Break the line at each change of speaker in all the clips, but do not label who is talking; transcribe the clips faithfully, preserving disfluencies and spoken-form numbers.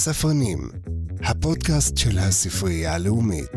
הספרנים, הפודקאסט של הספרייה הלאומית.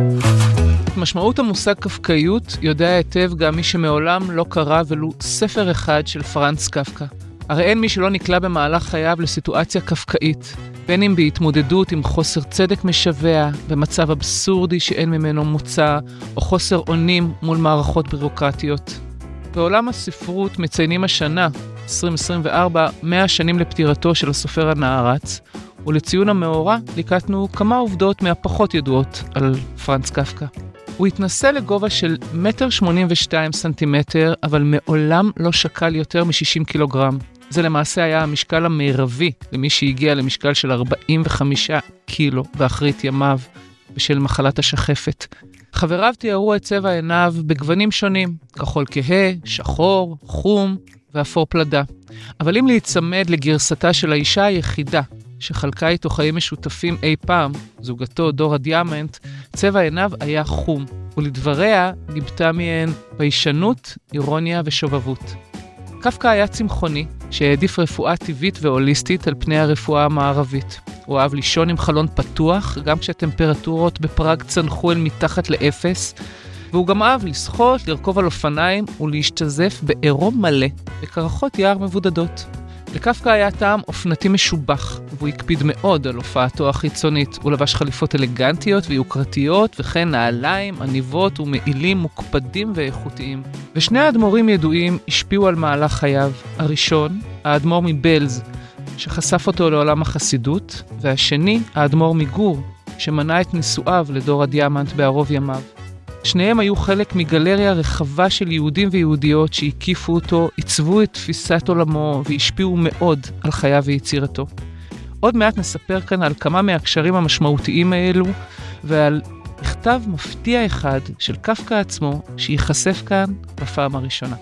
משמעות המושג קפקאיות יודע היטב גם מי שמעולם לא קרא ולו ספר אחד של פרנץ קפקא. הרי אין מי שלא נקלע במהלך חייו לסיטואציה קפקאית, בין אם בהתמודדות עם חוסר צדק משווה, במצב אבסורדי שאין ממנו מוצא, או חוסר אונים מול מערכות בירוקרטיות. בעולם הספרות מציינים השנה, עשרים עשרים וארבע, מאה שנים לפטירתו של הסופר הנערץ, ולציון המאורע ליקטנו כמה עובדות מהפחות ידועות על פרנץ קפקא. הוא התנסה לגובה של מטר שמונים ושתיים סנטימטר, אבל מעולם לא שקל יותר מ-שישים קילוגרם. זה למעשה היה המשקל המרבי למי שהגיע למשקל של ארבעים וחמישה קילו באחרית ימיו בשל מחלת השחפת. חבריו תיארו את צבע עיניו בגוונים שונים, כחול כהה, שחור, חום ואפור פלדה. אבל אם להיצמד לגרסתה של האישה היחידה שחלקה איתו חיים משותפים אי פעם, זוגתו דורה דיאמנט, צבע עיניו היה חום, ולדבריה ניבטה מהן ביישנות, אירוניה ושובבות. קפקא היה צמחוני שהעדיף רפואה טבעית והוליסטית על פני הרפואה המערבית. הוא אהב לישון עם חלון פתוח, גם כשהטמפרטורות בפראג צנחו אל מתחת לאפס, והוא גם אהב לשחות, לרכוב על אופניים ולהשתזף בעירום מלא בקרחות יער מבודדות. לקפקא היה טעם אופנתי משובח, והוא הקפיד מאוד על הופעתו החיצונית. הוא לבש חליפות אלגנטיות ויוקרתיות, וכן נעליים, עניבות ומעילים מוקפדים ואיכותיים. ושני האדמו"רים ידועים השפיעו על מהלך חייו. הראשון, האדמו"ר מבלז, שחשף אותו לעולם החסידות, והשני, האדמו"ר מגור, שמנע את נישואיו לדורה דיאמנט בערוב ימיו. שניהם היו חלק מגלריה רחבה של יהודים ויהודיות שהקיפו אותו, עיצבו את תפיסת עולמו והשפיעו מאוד על חייו ויצירתו. עוד מעט נספר כאן על כמה מהקשרים המשמעותיים האלו ועל מכתב מפתיע אחד של קפקא עצמו שיחשף כאן בפעם הראשונה.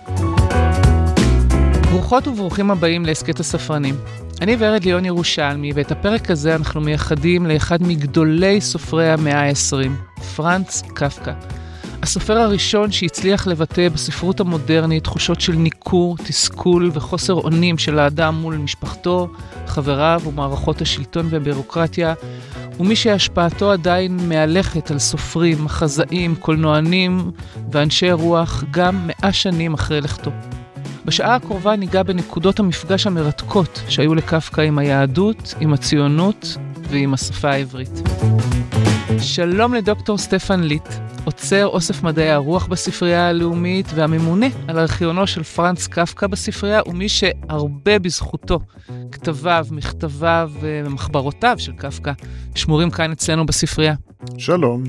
ברוכות וברוכים הבאים להסכת הספרנים. אני ורד ליאון ירושלמי, ואת הפרק הזה אנחנו מייחדים לאחד מגדולי סופרי המאה ה-עשרים, פרנץ קפקא. הסופר הראשון שהצליח לבטא בספרות המודרנית תחושות של ניכור, תסכול וחוסר אונים של האדם מול משפחתו, חבריו ומערכות השלטון והבירוקרטיה, ומי שהשפעתו עדיין מהלכת על סופרים, מחזאים, קולנוענים ואנשי רוח גם מאה שנים אחרי לכתו. בשעה הקרובה ניגע בנקודות המפגש המרתקות שהיו לקפקא עם היהדות, עם הציונות ועם השפה העברית. שלום לדוקטור סטפן ליט, עוצר אוסף מדעי הרוח בספרייה הלאומית והממונה על ארכיונו של פרנץ קפקא בספרייה, ומי שהרבה בזכותו כתביו, מכתביו ומחברותיו של קפקא שמורים כאן אצלנו בספרייה.
שלום.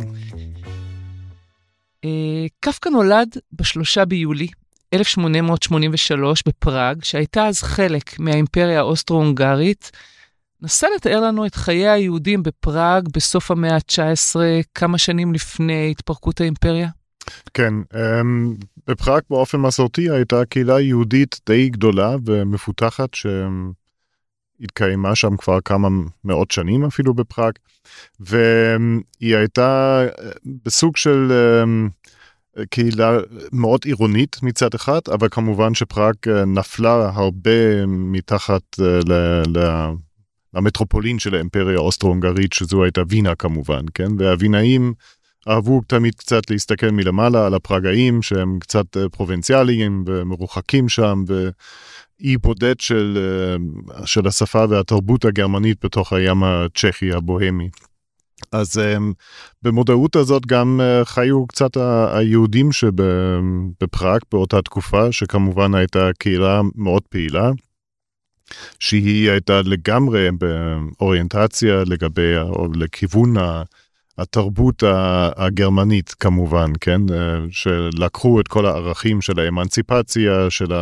קפקא נולד בשלושה ביולי אלף שמונה מאות שמונים ושלוש בפראג, שהייתה אז חלק מהאימפריה האוסטרו-הונגרית. נסה לתאר לנו את חיי היהודים בפראג בסוף המאה ה-תשע עשרה, כמה שנים לפני התפרקות האימפריה?
כן, בפראג באופן מסורתי הייתה קהילה יהודית די גדולה ומפותחת שהתקיימה שם כבר כמה מאות שנים אפילו בפראג, והיא הייתה בסוג של קהילה מאוד עירונית מצד אחד, אבל כמובן שפראג נפלה הרבה מתחת ל... ל... למטרופולין של האימפריה האוסטרו-הונגרית, שזו הייתה וינה כמובן, כן? והווינאים אהבו תמיד קצת להסתכל מלמעלה על הפראגאים, שהם קצת פרובינציאליים ומרוחקים שם, ואי בודד של, של השפה והתרבות הגרמנית בתוך הים הצ'כי הבוהמי. אז במודעות הזאת גם חיו קצת היהודים שבפראג באותה תקופה, שכמובן הייתה קהילה מאוד פעילה, שהיא הייתה לגמרי באוריינטציה לגבי, או לכיוון התרבות הגרמנית כמובן, כן? שלקחו את כל הערכים של האמנציפציה, של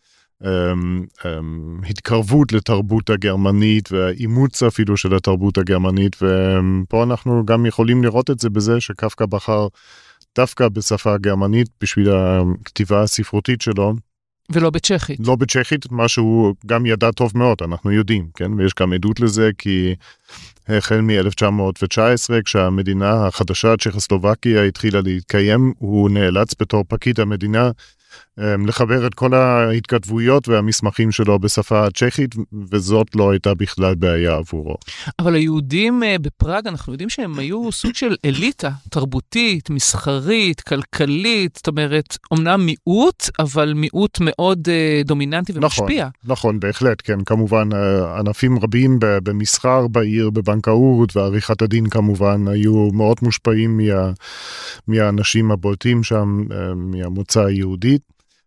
ההתקרבות לתרבות הגרמנית, והאימוץ אפילו של התרבות הגרמנית, ופה אנחנו גם יכולים לראות את זה בזה שקפקא בחר דווקא בשפה הגרמנית בשביל הכתיבה הספרותית שלו,
ולא בצ'כית.
לא בצ'כית, מה שהוא גם ידע טוב מאוד, אנחנו יודעים, כן? ויש גם עדות לזה, כי החל מ-אלף תשע מאות תשע עשרה, כשהמדינה החדשה, צ'כוסלובקיה, התחילה להתקיים, הוא נאלץ בתור פקיד המדינה לחבר את כל ההתכתבויות והמסמכים שלו בשפה הצ'כית, וזאת לא הייתה בכלל בעיה עבורו.
אבל היהודים בפראג, אנחנו יודעים שהם היו סוג של אליטה, תרבותית, מסחרית, כלכלית, זאת אומרת, אומנם מיעוט, אבל מיעוט מאוד דומיננטי ומשפיע.
נכון, נכון, בהחלט, כן, כמובן, ענפים רבים במסחר בעיר, בבנקאות, ועריכת הדין כמובן, היו מאוד מושפעים מה, מהאנשים הבולטים שם, מהמוצא היהודית.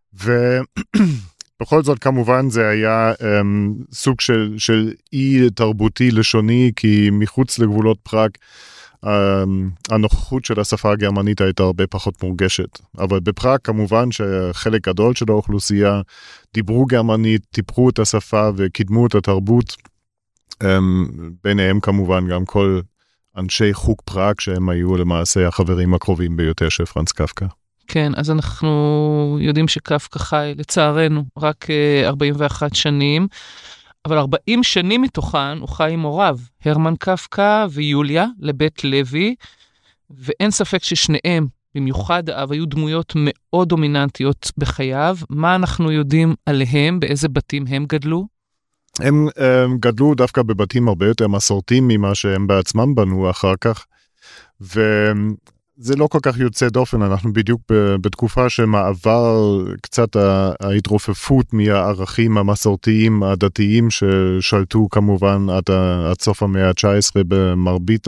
ובכל זאת כמובן זה היה um, סוג של, של אי תרבותי לשוני, כי מחוץ לגבולות פראג um, הנוכחות של השפה הגרמנית הייתה הרבה פחות מורגשת. אבל בפראג כמובן שחלק גדול של האוכלוסייה דיברו גרמנית, טיפחו את השפה וקידמו את התרבות, um, ביניהם כמובן גם כל אנשי חוג פראג שהם היו למעשה החברים הקרובים ביותר של פרנץ קפקא.
כן, אז אנחנו יודעים שקפקא חי, לצערנו, רק ארבעים ואחת שנים, אבל ארבעים שנים מתוכן הוא חי עם הוריו, הרמן קפקא ויוליה, לבית לוי, ואין ספק ששניהם, במיוחד האב, היו דמויות מאוד דומיננטיות בחייו. מה אנחנו יודעים עליהם, באיזה בתים הם גדלו?
הם, הם גדלו דווקא בבתים הרבה יותר מסורתיים ממה שהם בעצמם בנו אחר כך, ו... זה לא כל כך יוצא דופן, אנחנו בדיוק בתקופה של מעבר קצת ההתרופפות מהערכים המסורתיים הדתיים ששלטו כמובן עד סוף המאה ה-תשע עשרה במרבית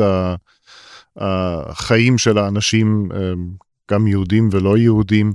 החיים של האנשים, גם יהודים ולא יהודים,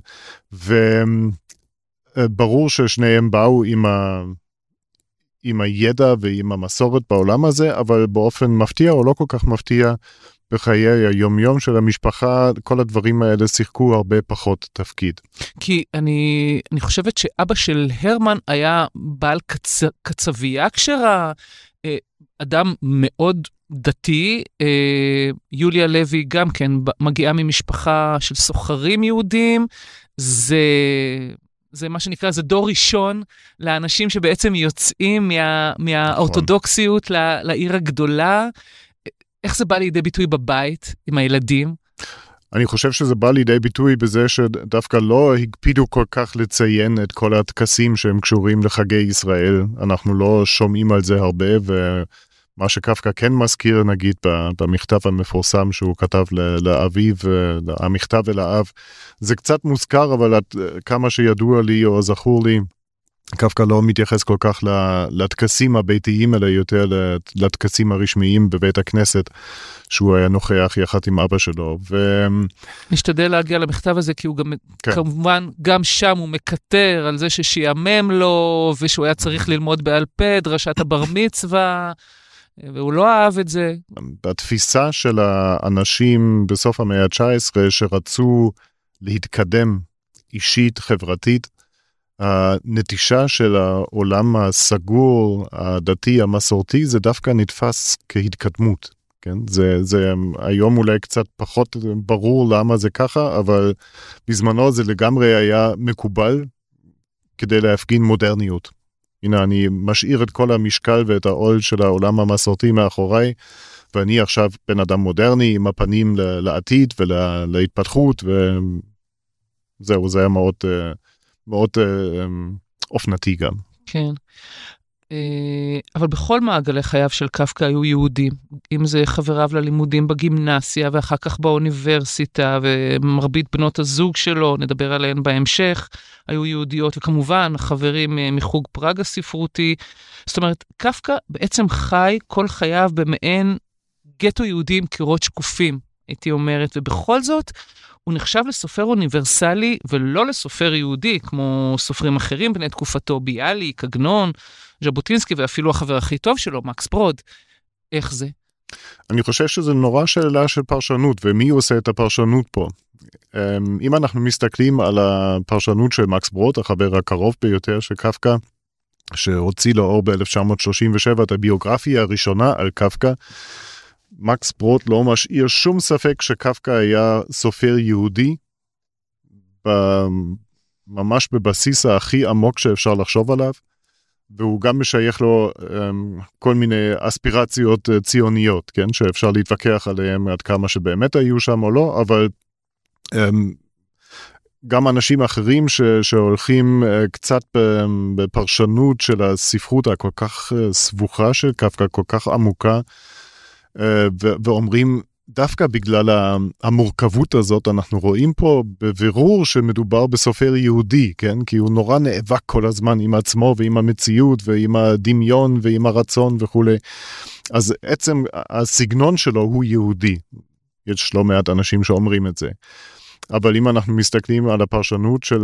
וברור ששניהם באו עם ה... עם הידע ועם המסורת בעולם הזה, אבל באופן מפתיע או לא כל כך מפתיע, בחיי היומיום של המשפחה, כל הדברים האלה שיחקו הרבה פחות תפקיד.
כי אני, אני חושבת שאבא של הרמן היה בעל קצ, קצבייה, כשרה אדם מאוד דתי, יוליה לוי גם כן מגיעה ממשפחה של סוחרים יהודים, זה... זה מה שנקרא, זה דור ראשון לאנשים שבעצם יוצאים מה, מהאורתודוקסיות לעיר הגדולה. איך זה בא לידי ביטוי בבית עם הילדים?
אני חושב שזה בא לידי ביטוי בזה שדווקא לא הקפידו כל כך לציין את כל הטקסים שהם קשורים לחגי ישראל. אנחנו לא שומעים על זה הרבה, ומה שקפקא כן מזכיר, נגיד, במכתב המפורסם שהוא כתב לאביו, המכתב אל האב, זה קצת מוזכר, אבל כמה שידוע לי או זכור לי, קפקא לא מתייחס כל כך לטקסים הביתיים, אלא יותר לטקסים הרשמיים בבית הכנסת, שהוא היה נוכח יחד עם אבא שלו. ו...
נשתדל להגיע למכתב הזה, כי הוא גם, כן. כמובן, גם שם הוא מקטר על זה ששיאמם לו, ושהוא היה צריך ללמוד בעל פה, דרשת הבר מצווה, והוא לא אהב את זה.
בתפיסה של האנשים בסוף המאה ה-תשע עשרה, שרצו להתקדם אישית, חברתית, הנטישה של העולם הסגור, הדתי, המסורתי, זה דווקא נתפס כהתקדמות. כן? זה, זה היום אולי קצת פחות ברור למה זה ככה, אבל בזמנו זה לגמרי היה מקובל כדי להפגין מודרניות. הנה, אני משאיר את כל המשקל ואת העול של העולם המסורתי מאחוריי, ואני עכשיו בן אדם מודרני עם הפנים לעתיד ולהתפתחות, וזהו, זה היה מאוד... מאוד אופנתי גם.
כן. אבל בכל מעגלי חייו של קפקא היו יהודים, אם זה חבריו ללימודים בגימנסיה, ואחר כך באוניברסיטה, ומרבית בנות הזוג שלו, נדבר עליהן בהמשך, היו יהודיות, וכמובן חברים מחוג פראג הספרותי. זאת אומרת, קפקא בעצם חי כל חייו במעין גטו יהודים קירות שקופים, הייתי אומרת, ובכל זאת, הוא נחשב לסופר אוניברסלי ולא לסופר יהודי, כמו סופרים אחרים בני תקופתו, ביאליק, עגנון, ז'בוטינסקי, ואפילו החבר הכי טוב שלו, מקס ברוד. איך זה?
אני חושב שזה נורא שאלה של פרשנות, ומי עושה את הפרשנות פה? אם אנחנו מסתכלים על הפרשנות של מקס ברוד, החבר הקרוב ביותר של קפקא, שהוציא לאור ב-אלף תשע מאות שלושים ושבע את הביוגרפיה הראשונה על קפקא, מקס ברוד לא משאיר שום ספק שקפקא היה סופר יהודי, ממש בבסיס הכי עמוק שאפשר לחשוב עליו, והוא גם משייך לו um, כל מיני אספירציות uh, ציוניות, כן? שאפשר להתווכח עליהם עד כמה שבאמת היו שם או לא, אבל um, גם אנשים אחרים ש, שהולכים קצת בפרשנות של הספרות הכל כך סבוכה של קפקא, כל כך עמוקה, ו, ואומרים, דווקא בגלל המורכבות הזאת, אנחנו רואים פה בבירור שמדובר בסופר יהודי, כן? כי הוא נורא נאבק כל הזמן עם עצמו ועם המציאות ועם הדמיון ועם הרצון וכו'. אז עצם הסגנון שלו הוא יהודי. יש לא מעט אנשים שאומרים את זה. אבל אם אנחנו מסתכלים על הפרשנות של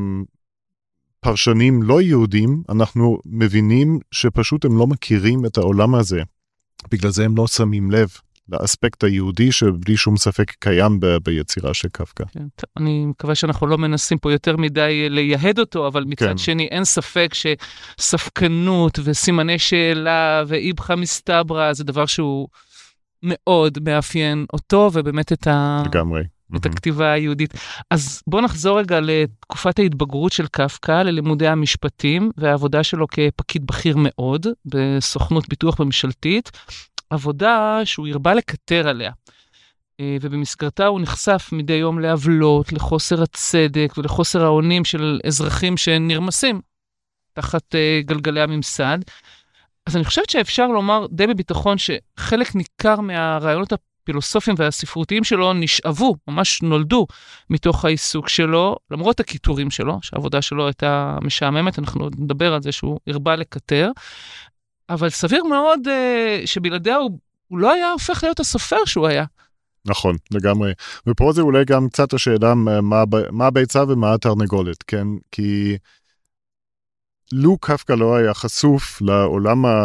פרשנים לא יהודים, אנחנו מבינים שפשוט הם לא מכירים את העולם הזה. בגלל זה הם לא שמים לב לאספקט היהודי שבלי שום ספק קיים ב- ביצירה של קפקא.
כן, אני מקווה שאנחנו לא מנסים פה יותר מדי לייהד אותו, אבל מצד כן. שני אין ספק שספקנות וסימני שאלה ואיבחה מסתברא זה דבר שהוא מאוד מאפיין אותו ובאמת את, ה...
לגמרי.
את הכתיבה היהודית. אז בוא נחזור רגע לתקופת ההתבגרות של קפקא, ללימודי המשפטים והעבודה שלו כפקיד בכיר מאוד בסוכנות ביטוח ממשלתית. עבודה שהוא הרבה לקטר עליה, ובמסגרתה הוא נחשף מדי יום לעוולות, לחוסר הצדק ולחוסר האונים של אזרחים שנרמסים תחת גלגלי הממסד. אז אני חושבת שאפשר לומר די בביטחון שחלק ניכר מהרעיונות הפילוסופיים והספרותיים שלו נשאבו, ממש נולדו מתוך העיסוק שלו, למרות הכיתורים שלו, שהעבודה שלו הייתה משעממת, אנחנו נדבר על זה שהוא הרבה לקטר, אבל סביר מאוד uh, שבלעדיה הוא, הוא לא היה הופך להיות הסופר שהוא היה.
נכון, לגמרי. ופה זה אולי גם קצת השאלה מה, מה הביצה ומה התרנגולת, כן? כי לו קפקא לא היה חשוף לעולם ה...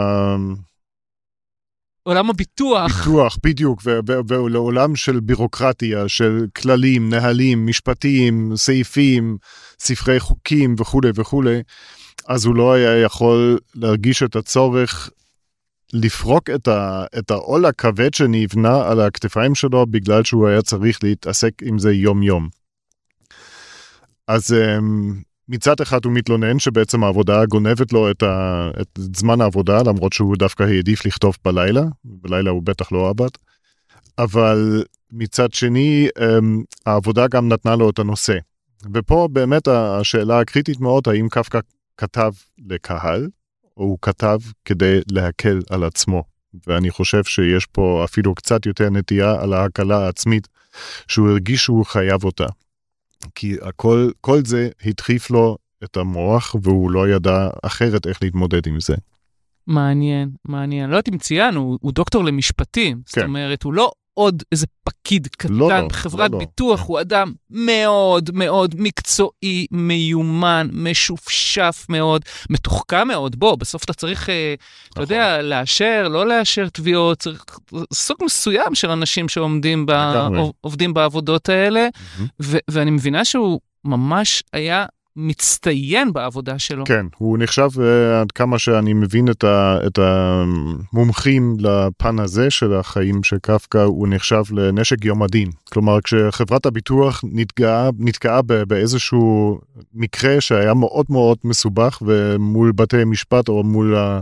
עולם הביטוח.
ביטוח, בדיוק, ולעולם של בירוקרטיה, של כללים, נהלים, משפטיים, סעיפים, ספרי חוקים וכו' וכו'. אז הוא לא היה יכול להרגיש את הצורך לפרוק את, ה, את העול הכבד שנבנה על הכתפיים שלו, בגלל שהוא היה צריך להתעסק עם זה יום יום. אז מצד אחד הוא מתלונן שבעצם העבודה גונבת לו את, ה, את זמן העבודה, למרות שהוא דווקא העדיף לכתוב בלילה, בלילה הוא בטח לא עבד, אבל מצד שני העבודה גם נתנה לו את הנושא. ופה באמת השאלה הקריטית מאוד, האם קפקא כתב לקהל, או הוא כתב כדי להקל על עצמו. ואני חושב שיש פה אפילו קצת יותר נטייה על ההקלה העצמית, שהוא הרגיש שהוא חייב אותה. כי הכל, כל זה הדחיף לו את המוח, והוא לא ידע אחרת איך להתמודד עם זה.
מעניין, מעניין. לא יודעת אם ציינו, הוא, הוא דוקטור למשפטים. כן. זאת אומרת, הוא לא עוד איזה פקיד קטן לא, לא, בחברת לא, ביטוח, לא. הוא אדם מאוד מאוד מקצועי, מיומן, משופשף מאוד, מתוחכם מאוד. בוא, בסוף אתה צריך, נכון. אתה יודע, לאשר, לא לאשר תביעות, צריך סוג מסוים של אנשים שעומדים, ב, עובדים בעבודות האלה, mm-hmm. ו, ואני מבינה שהוא ממש היה מצטיין בעבודה שלו.
כן, הוא נחשב, עד כמה שאני מבין את, ה, את המומחים לפן הזה של החיים של קפקא, הוא נחשב לנשק יום הדין. כלומר, כשחברת הביטוח נתקעה, נתקעה באיזשהו מקרה שהיה מאוד מאוד מסובך, ומול בתי משפט או מול ה...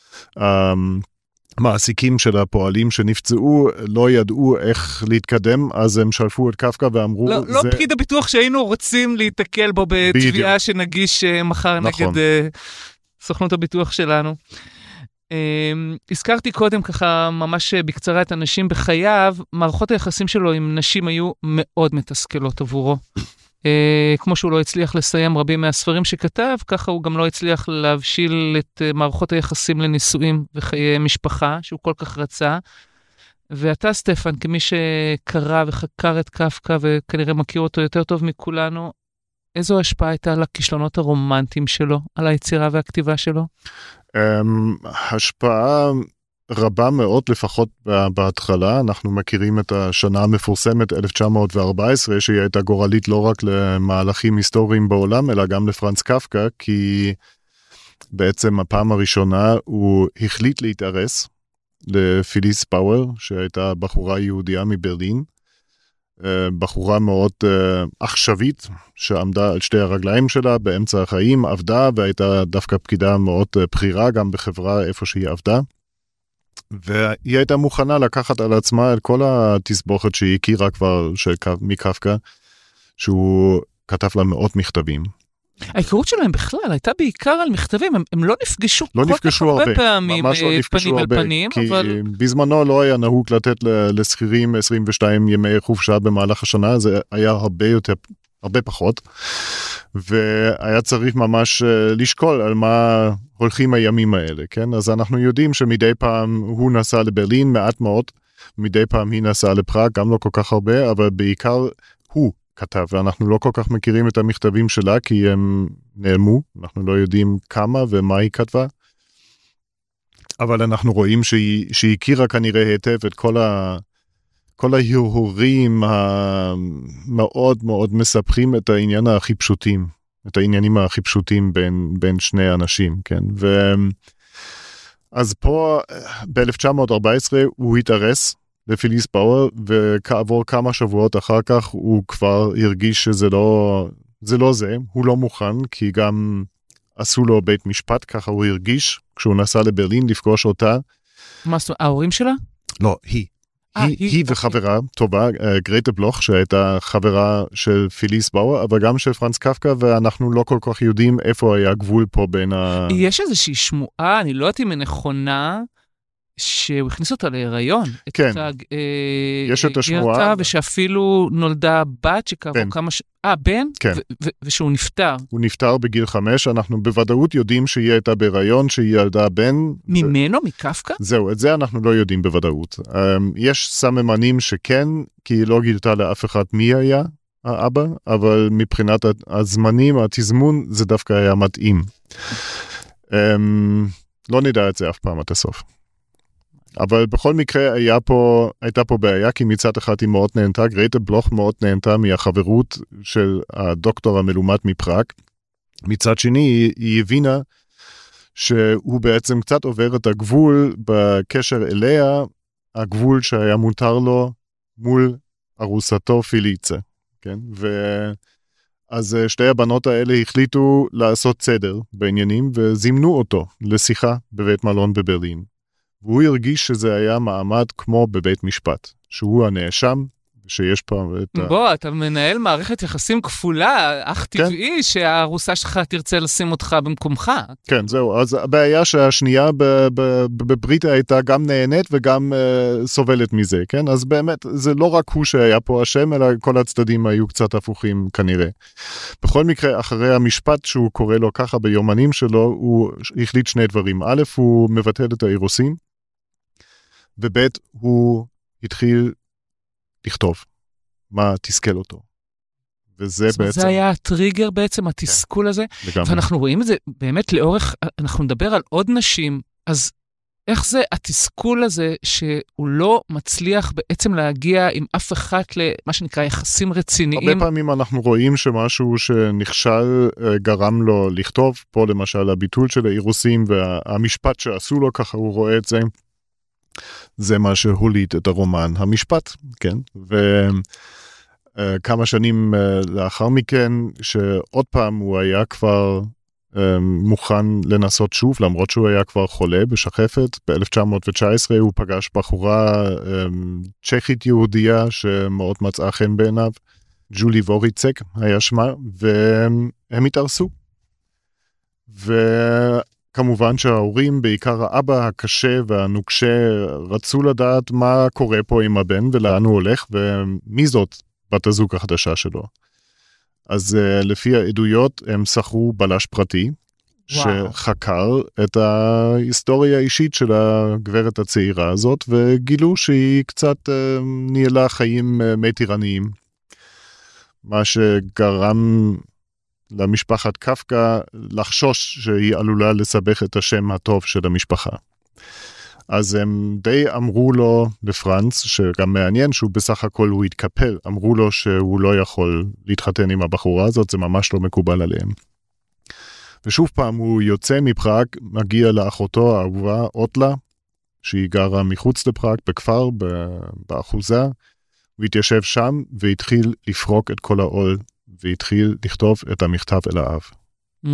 ה מעסיקים של הפועלים שנפצעו לא ידעו איך להתקדם, אז הם שלפו את קפקא ואמרו...
לא, לא זה... פקיד הביטוח שהיינו רוצים להתקל בו בתביעה שנגיש מחר נכון. נגד uh, סוכנות הביטוח שלנו. Uh, הזכרתי קודם ככה ממש בקצרה את הנשים בחייו, מערכות היחסים שלו עם נשים היו מאוד מתסכלות עבורו. Uh, כמו שהוא לא הצליח לסיים רבים מהספרים שכתב, ככה הוא גם לא הצליח להבשיל את uh, מערכות היחסים לנישואים וחיי משפחה, שהוא כל כך רצה. ואתה, סטפן, כמי שקרא וחקר את קפקא, וכנראה מכיר אותו יותר טוב מכולנו, איזו השפעה הייתה על הכישלונות הרומנטיים שלו, על היצירה והכתיבה שלו?
Um, השפעה... רבה מאוד, לפחות בהתחלה. אנחנו מכירים את השנה המפורסמת אלף תשע מאות וארבע עשרה, שהיא הייתה גורלית לא רק למהלכים היסטוריים בעולם, אלא גם לפרנץ קפקא, כי בעצם הפעם הראשונה הוא החליט להתארס לפיליס פאוור, שהייתה בחורה יהודיה מברלין, בחורה מאוד עכשווית, שעמדה על שתי הרגליים שלה באמצע החיים, עבדה, והייתה דווקא פקידה מאוד בחירה גם בחברה איפה שהיא עבדה. והיא הייתה מוכנה לקחת על עצמה את כל התסבוכת שהיא הכירה כבר של, מקפקא, שהוא כתב לה מאות מכתבים.
ההיכרות שלהם בכלל הייתה בעיקר על מכתבים, הם, הם לא נפגשו
לא נפגשו הרבה,
פעמים,
ממש לא נפגשו
פנים
הרבה,
אל פנים,
כי
אבל...
בזמנו לא היה נהוג לתת לשכירים עשרים ושתיים ימי חופשה במהלך השנה, זה היה הרבה יותר, הרבה פחות, והיה צריך ממש לשקול על מה הולכים הימים האלה, כן? אז אנחנו יודעים שמדי פעם הוא נסע לברלין, מעט מאוד, מדי פעם היא נסעה לפראג, גם לא כל כך הרבה, אבל בעיקר הוא כתב, ואנחנו לא כל כך מכירים את המכתבים שלה, כי הם נעלמו, אנחנו לא יודעים כמה ומה היא כתבה, אבל אנחנו רואים שהיא, שהיא הכירה כנראה היטב את כל, ה, כל ההרהורים המאוד מאוד מספרים את העניין הכי פשוטים, את העניינים הכי פשוטים בין, בין שני אנשים, כן, ו... אז פה ב-אלף תשע מאות ארבע עשרה הוא התארס לפיליס באואר, וכעבור כמה שבועות אחר כך הוא כבר הרגיש שזה לא זה, לא זה, הוא לא מוכן, כי גם עשו לו בית משפט, ככה הוא הרגיש, כשהוא נסע לברלין לפגוש אותה.
מה זאת אומרת, ההורים שלה?
לא, היא.
아,
היא,
היא,
היא וחברה טובה, גרטה בלוך, שהייתה חברה של פיליס באואר, אבל גם של פרנץ קפקא, ואנחנו לא כל כך יודעים איפה היה הגבול פה בין ה...
יש איזושהי שמועה, אני לא יודעת אם היא נכונה, שהוא הכניס אותה להיריון.
כן,
את ה,
יש את השמועה.
גרטה, ושאפילו נולדה בת שכעבור כמה ש... אה, בן?
כן.
ו- ו- ושהוא נפטר.
הוא נפטר בגיל חמש, אנחנו בוודאות יודעים שהיא הייתה בהיריון, שהיא ילדה בן.
ממנו, מקפקא?
זהו, את זה אנחנו לא יודעים בוודאות. יש סממנים שכן, כי היא לא גילתה לאף אחד מי היה האבא, אבל מבחינת הזמנים, התזמון, זה דווקא היה מתאים. לא נדע את זה אף פעם עד הסוף. אבל בכל מקרה היה פה, הייתה פה בעיה, כי מצד אחד היא מאוד נהנתה, גרטה בלוך מאוד נהנתה מהחברות של הדוקטור המלומד מפראג. מצד שני, היא, היא הבינה שהוא בעצם קצת עובר את הגבול בקשר אליה, הגבול שהיה מותר לו מול ארוסתו פיליצה. כן? ואז שתי הבנות האלה החליטו לעשות סדר בעניינים, וזימנו אותו לשיחה בבית מלון בברלין. והוא הרגיש שזה היה מעמד כמו בבית משפט, שהוא הנאשם, שיש פה את ה...
בוא, אתה מנהל מערכת יחסים כפולה, אך טבעי שהארוסה שלך תרצה לשים אותך במקומך.
כן, זהו, אז הבעיה שהשנייה בברית הייתה גם נהנית וגם סובלת מזה, כן? אז באמת, זה לא רק הוא שהיה פה אשם, אלא כל הצדדים היו קצת הפוכים כנראה. בכל מקרה, אחרי המשפט שהוא קורא לו ככה ביומנים שלו, הוא החליט שני דברים. א', הוא מבטל את האירוסין, וב', הוא התחיל לכתוב מה תסכל אותו. וזה בעצם...
זה היה הטריגר בעצם, התסכול הזה.
לגמרי.
ואנחנו רואים את זה באמת לאורך, אנחנו נדבר על עוד נשים, אז איך זה התסכול הזה שהוא לא מצליח בעצם להגיע עם אף אחד למה שנקרא יחסים רציניים?
הרבה פעמים אנחנו רואים שמשהו שנכשל גרם לו לכתוב, פה למשל הביטול של האירוסים והמשפט שעשו לו, ככה הוא רואה את זה. זה מה שהוליד את הרומן המשפט, כן? וכמה שנים לאחר מכן, שעוד פעם הוא היה כבר מוכן לנסות שוב, למרות שהוא היה כבר חולה בשחפת. ב-אלף תשע מאות תשע עשרה הוא פגש בחורה צ'כית יהודייה שמאוד מצאה חן בעיניו, ג'ולי ווריצק היה שמה, והם התארסו. ו... כמובן שההורים, בעיקר האבא הקשה והנוקשה, רצו לדעת מה קורה פה עם הבן ולאן הוא הולך, ומי זאת בת הזוג החדשה שלו. אז לפי העדויות הם שכרו בלש פרטי, וואו. שחקר את ההיסטוריה האישית של הגברת הצעירה הזאת, וגילו שהיא קצת ניהלה חיים מי טירניים. מה שגרם... למשפחת קפקא לחשוש שהיא עלולה לסבך את השם הטוב של המשפחה. אז הם די אמרו לו לפרנץ, שגם מעניין שהוא בסך הכל הוא התקפל, אמרו לו שהוא לא יכול להתחתן עם הבחורה הזאת, זה ממש לא מקובל עליהם. ושוב פעם הוא יוצא מפראג, מגיע לאחותו האהובה אוטלה, שהיא גרה מחוץ לפראג, בכפר, באחוזה, הוא התיישב שם והתחיל לפרוק את כל העול, והתחיל לכתוב את המכתב אל האב.
Mm,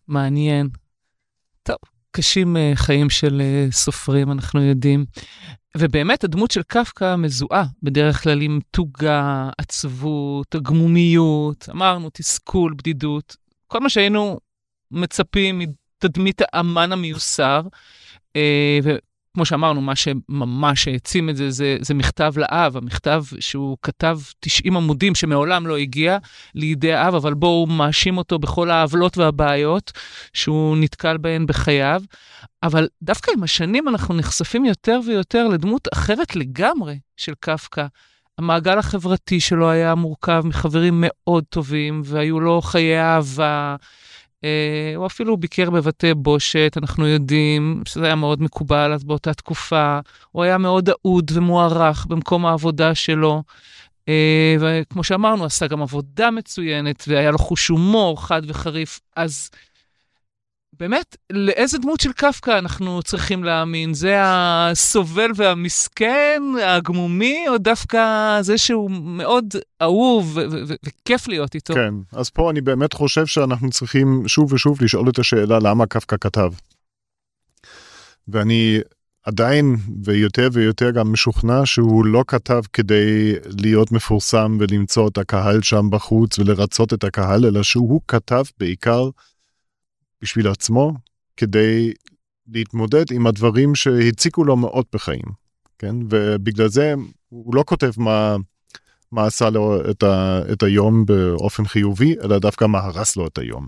מעניין. טוב, קשים חיים של סופרים, אנחנו יודעים. ובאמת הדמות של קפקא מזוהה בדרך כלל עם תוגה, עצבות, הגמומיות, אמרנו, תסכול, בדידות, כל מה שהיינו מצפים מתדמית האמן המיוסר, וכמו שאמרנו, מה שממש העצים את זה, זה, זה מכתב לאב, המכתב שהוא כתב תשעים עמודים שמעולם לא הגיע לידי האב, אבל בו הוא מאשים אותו בכל העוולות והבעיות שהוא נתקל בהן בחייו, אבל דווקא עם השנים אנחנו נחשפים יותר ויותר לדמות אחרת לגמרי של קפקא. המעגל החברתי שלו היה מורכב מחברים מאוד טובים, והיו לו חיי אהבה, הוא אפילו ביקר בבתי בושת, אנחנו יודעים שזה היה מאוד מקובל אז באותה תקופה, הוא היה מאוד אהוד ומוערך במקום העבודה שלו, וכמו שאמרנו, עשה גם עבודה מצוינת, והיה לו חוש הומור חד וחריף, אז באמת, לאיזה דמות של קפקא אנחנו צריכים להאמין? זה הסובל והמסכן, הגמומי, או דווקא זה שהוא מאוד אהוב וכיף להיות איתו?
כן, אז פה אני באמת חושב שאנחנו צריכים שוב ושוב לשאול את השאלה למה קפקא כתב. ואני עדיין ויותר ויותר גם משוכנע שהוא לא כתב כדי להיות מפורסם ולמצוא את הקהל שם בחוץ ולרצות את הקהל, אלא שהוא כתב בעיקר בשביל עצמו, כדי להתמודד עם הדברים שהציקו לו מאוד בחיים, כן? ובגלל זה הוא לא כותב מה, מה עשה לו את, ה, את היום באופן חיובי, אלא דווקא מה הרס לו את היום.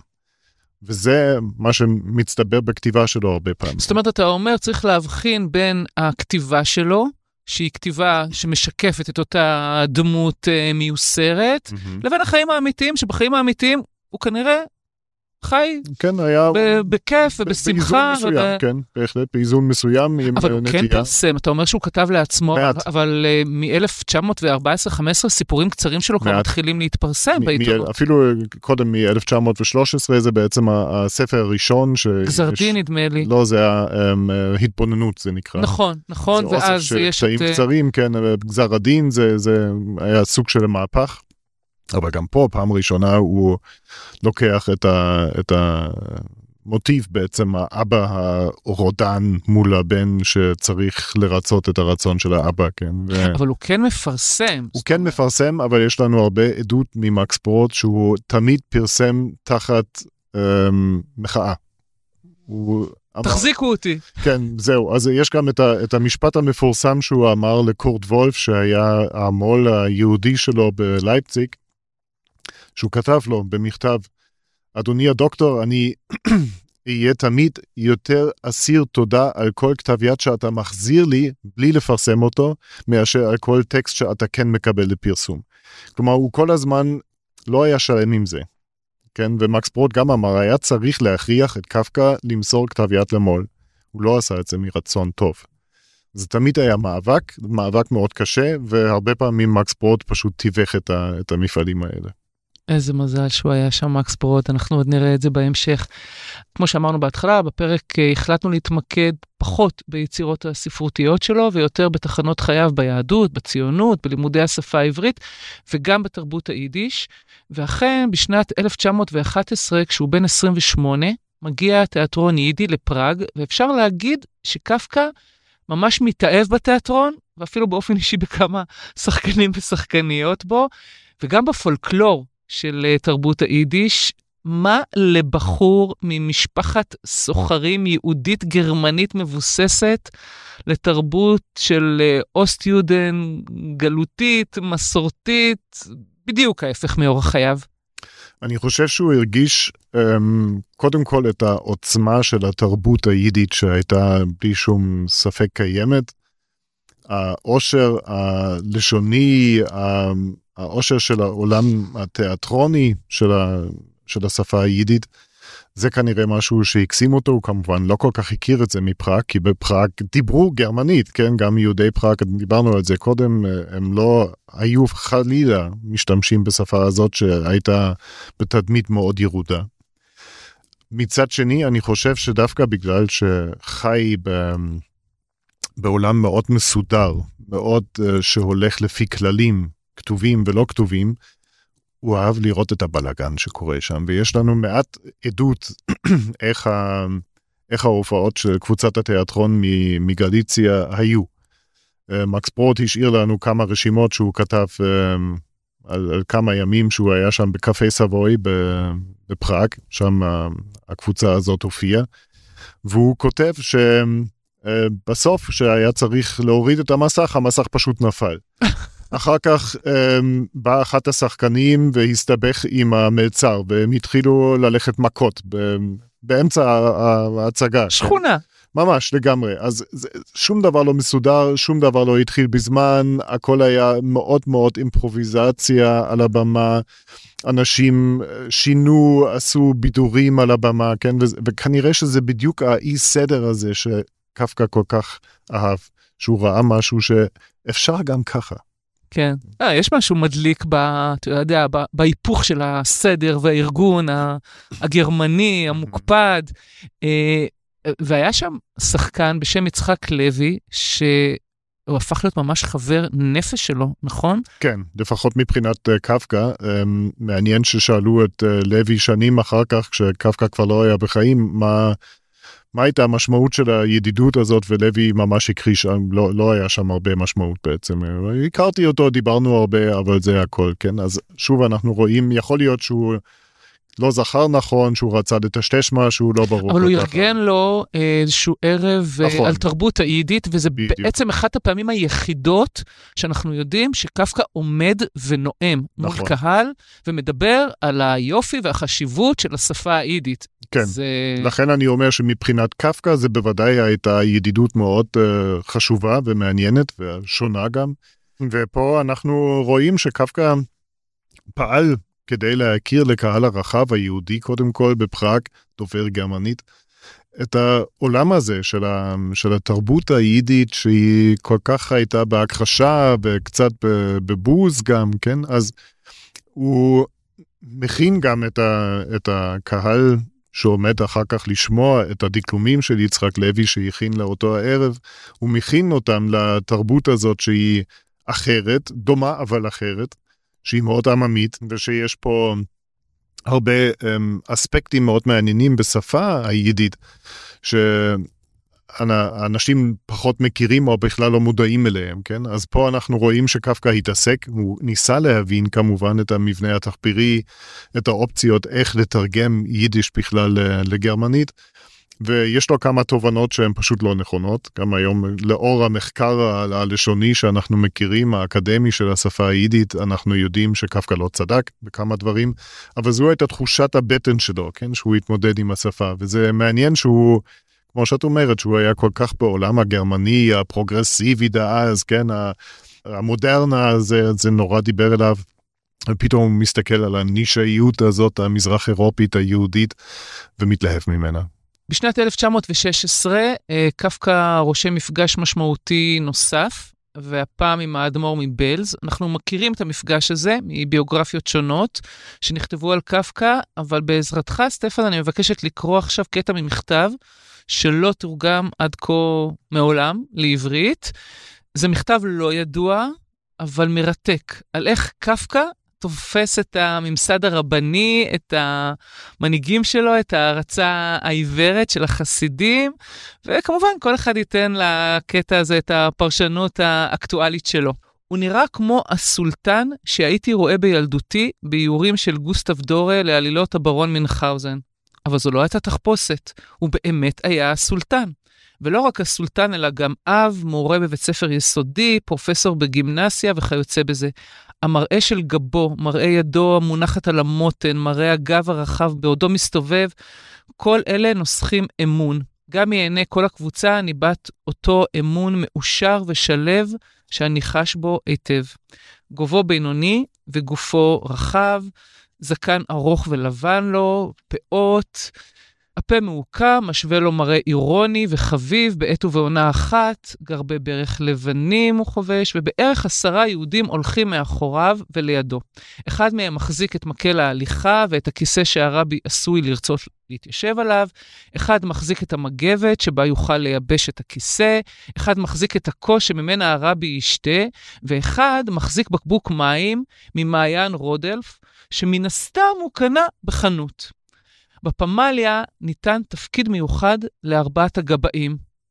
וזה מה שמצטבר בכתיבה שלו הרבה פעמים.
זאת אומרת, אתה אומר, צריך להבחין בין הכתיבה שלו, שהיא כתיבה שמשקפת את אותה דמות מיוסרת, mm-hmm. לבין החיים האמיתיים, שבחיים האמיתיים הוא כנראה חי
כן, היה
בכיף ובשמחה.
באיזון מסוים, כן, בהחלט, באיזון מסוים.
אבל הוא כן פרסם, אתה אומר שהוא כתב לעצמו, אבל מ-אלף תשע מאות וארבע עשרה חמש עשרה סיפורים קצרים שלו כבר מתחילים להתפרסם בעיתונות. אפילו
קודם מ-אלף תשע מאות ושלוש עשרה זה בעצם הספר הראשון.
גזר דין נדמה לי.
לא, זה ההתבוננות, זה נקרא.
נכון, נכון, ואז יש את...
קטעים קצרים, כן, גזר הדין, זה היה סוג של מהפך. אבל גם פה, פעם ראשונה, הוא לוקח את, ה, את המוטיב בעצם, האבא הרודן מול הבן שצריך לרצות את הרצון של האבא, כן. ו...
אבל הוא כן מפרסם.
הוא כן מפרסם, אבל יש לנו הרבה עדות ממקס פרוט, שהוא תמיד פרסם תחת um, מחאה. הוא...
תחזיקו אותי.
כן, זהו. אז יש גם את, ה, את המשפט המפורסם שהוא אמר לקורט וולף, שהיה המו"ל היהודי שלו בלייפציג, שהוא כתב לו במכתב, אדוני הדוקטור, אני אהיה תמיד יותר אסיר תודה על כל כתב יד שאתה מחזיר לי, בלי לפרסם אותו, מאשר על כל טקסט שאתה כן מקבל לפרסום. כלומר, הוא כל הזמן לא היה שלם עם זה. כן, ומקס פרוט גם אמר, היה צריך להכריח את קפקא למסור כתב יד למו"ל. הוא לא עשה את זה מרצון טוב. זה תמיד היה מאבק, מאבק מאוד קשה, והרבה פעמים מקס פרוט פשוט תיווך את, ה, את המפעלים האלה.
איזה מזל שהוא היה שם מקס פרוט, אנחנו עוד נראה את זה בהמשך. כמו שאמרנו בהתחלה, בפרק החלטנו להתמקד פחות ביצירות הספרותיות שלו, ויותר בתחנות חייו ביהדות, בציונות, בלימודי השפה העברית, וגם בתרבות היידיש. ואכן, בשנת אלף תשע מאות ואחת עשרה, כשהוא בן עשרים ושמונה, מגיע תיאטרון יידי לפראג, ואפשר להגיד שקפקא ממש מתאהב בתיאטרון, ואפילו באופן אישי בכמה שחקנים ושחקניות בו, וגם בפולקלור של תרבות היידיש, מה לבחור ממשפחת סוחרים יהודית גרמנית מבוססת, לתרבות של אוסט-יודן גלותית, מסורתית, בדיוק ההפך מאורח חייו?
אני חושב שהוא הרגיש קודם כל את העוצמה של התרבות היידית שהייתה בלי שום ספק קיימת, העושר הלשוני, העושר של העולם התיאטרוני של, ה, של השפה היידית, זה כנראה משהו שהקסים אותו, הוא כמובן לא כל כך הכיר את זה מפראג, כי בפראג דיברו גרמנית, כן, גם יהודי פראג, דיברנו על זה קודם, הם לא היו חלילה משתמשים בשפה הזאת שהייתה בתדמית מאוד ירודה. מצד שני, אני חושב שדווקא בגלל שחי ב... בעולם מאוד מסודר, מאוד שהולך לפי כללים, כתובים ולא כתובים, הוא אהב לראות את הבלגן שקורה שם, ויש לנו מעט עדות איך, ה... איך ההופעות של קבוצת התיאטרון מגליציה היו. מקס פרוט השאיר לנו כמה רשימות שהוא כתב על, על כמה ימים שהוא היה שם בקפה סבוי בפראג, שם הקבוצה הזאת הופיעה, והוא כותב שבסוף שהיה צריך להוריד את המסך, המסך פשוט נפל. אחר כך בא אחת השחקנים והסתבך עם המלצר, והם התחילו ללכת מכות באמצע ההצגה.
שכונה.
ממש, לגמרי. אז זה, שום דבר לא מסודר, שום דבר לא התחיל בזמן, הכל היה מאוד מאוד אימפרוביזציה על הבמה, אנשים שינו, עשו בידורים על הבמה, כן? ו- וכנראה שזה בדיוק האי סדר הזה שקפקא כל כך אהב, שהוא ראה משהו שאפשר גם ככה.
כן. אה, יש משהו מדליק ב, אתה יודע, ב, בהיפוך של הסדר והארגון הגרמני, המוקפד, אה, והיה שם שחקן בשם יצחק לוי, שהוא הפך להיות ממש חבר נפש שלו, נכון?
כן, לפחות מבחינת קפקא, מעניין ששאלו את לוי שנים אחר כך, כשקפקא כבר לא היה בחיים, מה, מה הייתה המשמעות של הידידות הזאת, ולוי ממש הקריש, לא, לא היה שם הרבה משמעות בעצם. הכרתי אותו, דיברנו הרבה, אבל זה הכל, כן? אז שוב אנחנו רואים, יכול להיות שהוא לא זכר נכון, שהוא רצה לטשטש משהו, לא ברור.
אבל הוא ארגן לו איזשהו ערב נכון. על תרבות היידית, וזה בדיוק. בעצם אחת הפעמים היחידות שאנחנו יודעים שקפקא עומד ונואם נכון. מול קהל, ומדבר על היופי והחשיבות של השפה היידית.
כן,
זה...
לכן אני אומר שמבחינת קפקא זה בוודאי הייתה ידידות מאוד uh, חשובה ומעניינת ושונה גם. ופה אנחנו רואים שקפקא פעל כדי להכיר לקהל הרחב היהודי, קודם כל בפראג, דובר גרמנית, את העולם הזה של, ה, של התרבות היידית, שהיא כל כך הייתה בהכחשה וקצת בבוז גם, כן? אז הוא מכין גם את, ה, את הקהל שעומד אחר כך לשמוע את הדקלומים של יצחק לוי שהכין לאותו הערב, הוא מכין אותם לתרבות הזאת שהיא אחרת, דומה אבל אחרת, שהיא מאוד עממית, ושיש פה הרבה um, אספקטים מאוד מעניינים בשפה היידית, שאנשים פחות מכירים או בכלל לא מודעים אליהם, כן? אז פה אנחנו רואים שקפקא התעסק, הוא ניסה להבין כמובן את המבנה התחבירי, את האופציות איך לתרגם יידיש בכלל לגרמנית, ויש לו כמה תובנות שהן פשוט לא נכונות, גם היום לאור המחקר הלשוני שאנחנו מכירים, האקדמי של השפה היידית, אנחנו יודעים שקפקא לא צדק בכמה דברים, אבל זו הייתה תחושת הבטן שלו, כן? שהוא התמודד עם השפה, וזה מעניין שהוא, כמו שאת אומרת, שהוא היה כל כך בעולם הגרמני, הפרוגרסיבי דאז, כן? המודרנה, זה, זה נורא דיבר אליו, ופתאום הוא מסתכל על הנישאיות הזאת, המזרח אירופית היהודית, ומתלהב ממנה.
בשנת אלף תשע מאות ושש עשרה, קפקא רושם מפגש משמעותי נוסף, והפעם עם האדמו"ר מבלז. אנחנו מכירים את המפגש הזה מביוגרפיות שונות שנכתבו על קפקא, אבל בעזרתך, סטפן, אני מבקשת לקרוא עכשיו קטע ממכתב שלא תורגם עד כה מעולם לעברית. זה מכתב לא ידוע, אבל מרתק, על איך קפקא תופס את הממסד הרבני, את המנהיגים שלו, את ההרצה העיוורת של החסידים, וכמובן כל אחד ייתן לקטע הזה את הפרשנות האקטואלית שלו. הוא נראה כמו הסולטן שהייתי רואה בילדותי באיורים של גוסטב דורה לעלילות הברון מינכאוזן. אבל זו לא הייתה תחפושת, הוא באמת היה הסולטן. ולא רק הסולטן, אלא גם אב, מורה בבית ספר יסודי, פרופסור בגימנסיה וכיוצא בזה. המראה של גבו, מראה ידו המונחת על המותן, מראה הגב הרחב בעודו מסתובב, כל אלה נוסחים אמון. גם מעיני כל הקבוצה ניבט אותו אמון מאושר ושלב שאני חש בו היטב. גובו בינוני וגופו רחב, זקן ארוך ולבן לו, פאות, הפה מעוקה, משווה לו מראה אירוני וחביב בעת ובעונה אחת, גרבי ברך לבנים הוא חובש, ובערך עשרה יהודים הולכים מאחוריו ולידו. אחד מהם מחזיק את מקל ההליכה ואת הכיסא שהרבי עשוי לרצות להתיישב עליו, אחד מחזיק את המגבת שבה יוכל לייבש את הכיסא, אחד מחזיק את הכוס שממנה הרבי ישתה, ואחד מחזיק בקבוק מים ממעיין רודלף, שמן הסתם הוא קנה בחנות. בפמליה ניתן תפקיד מיוחד לארבעת הגבאים.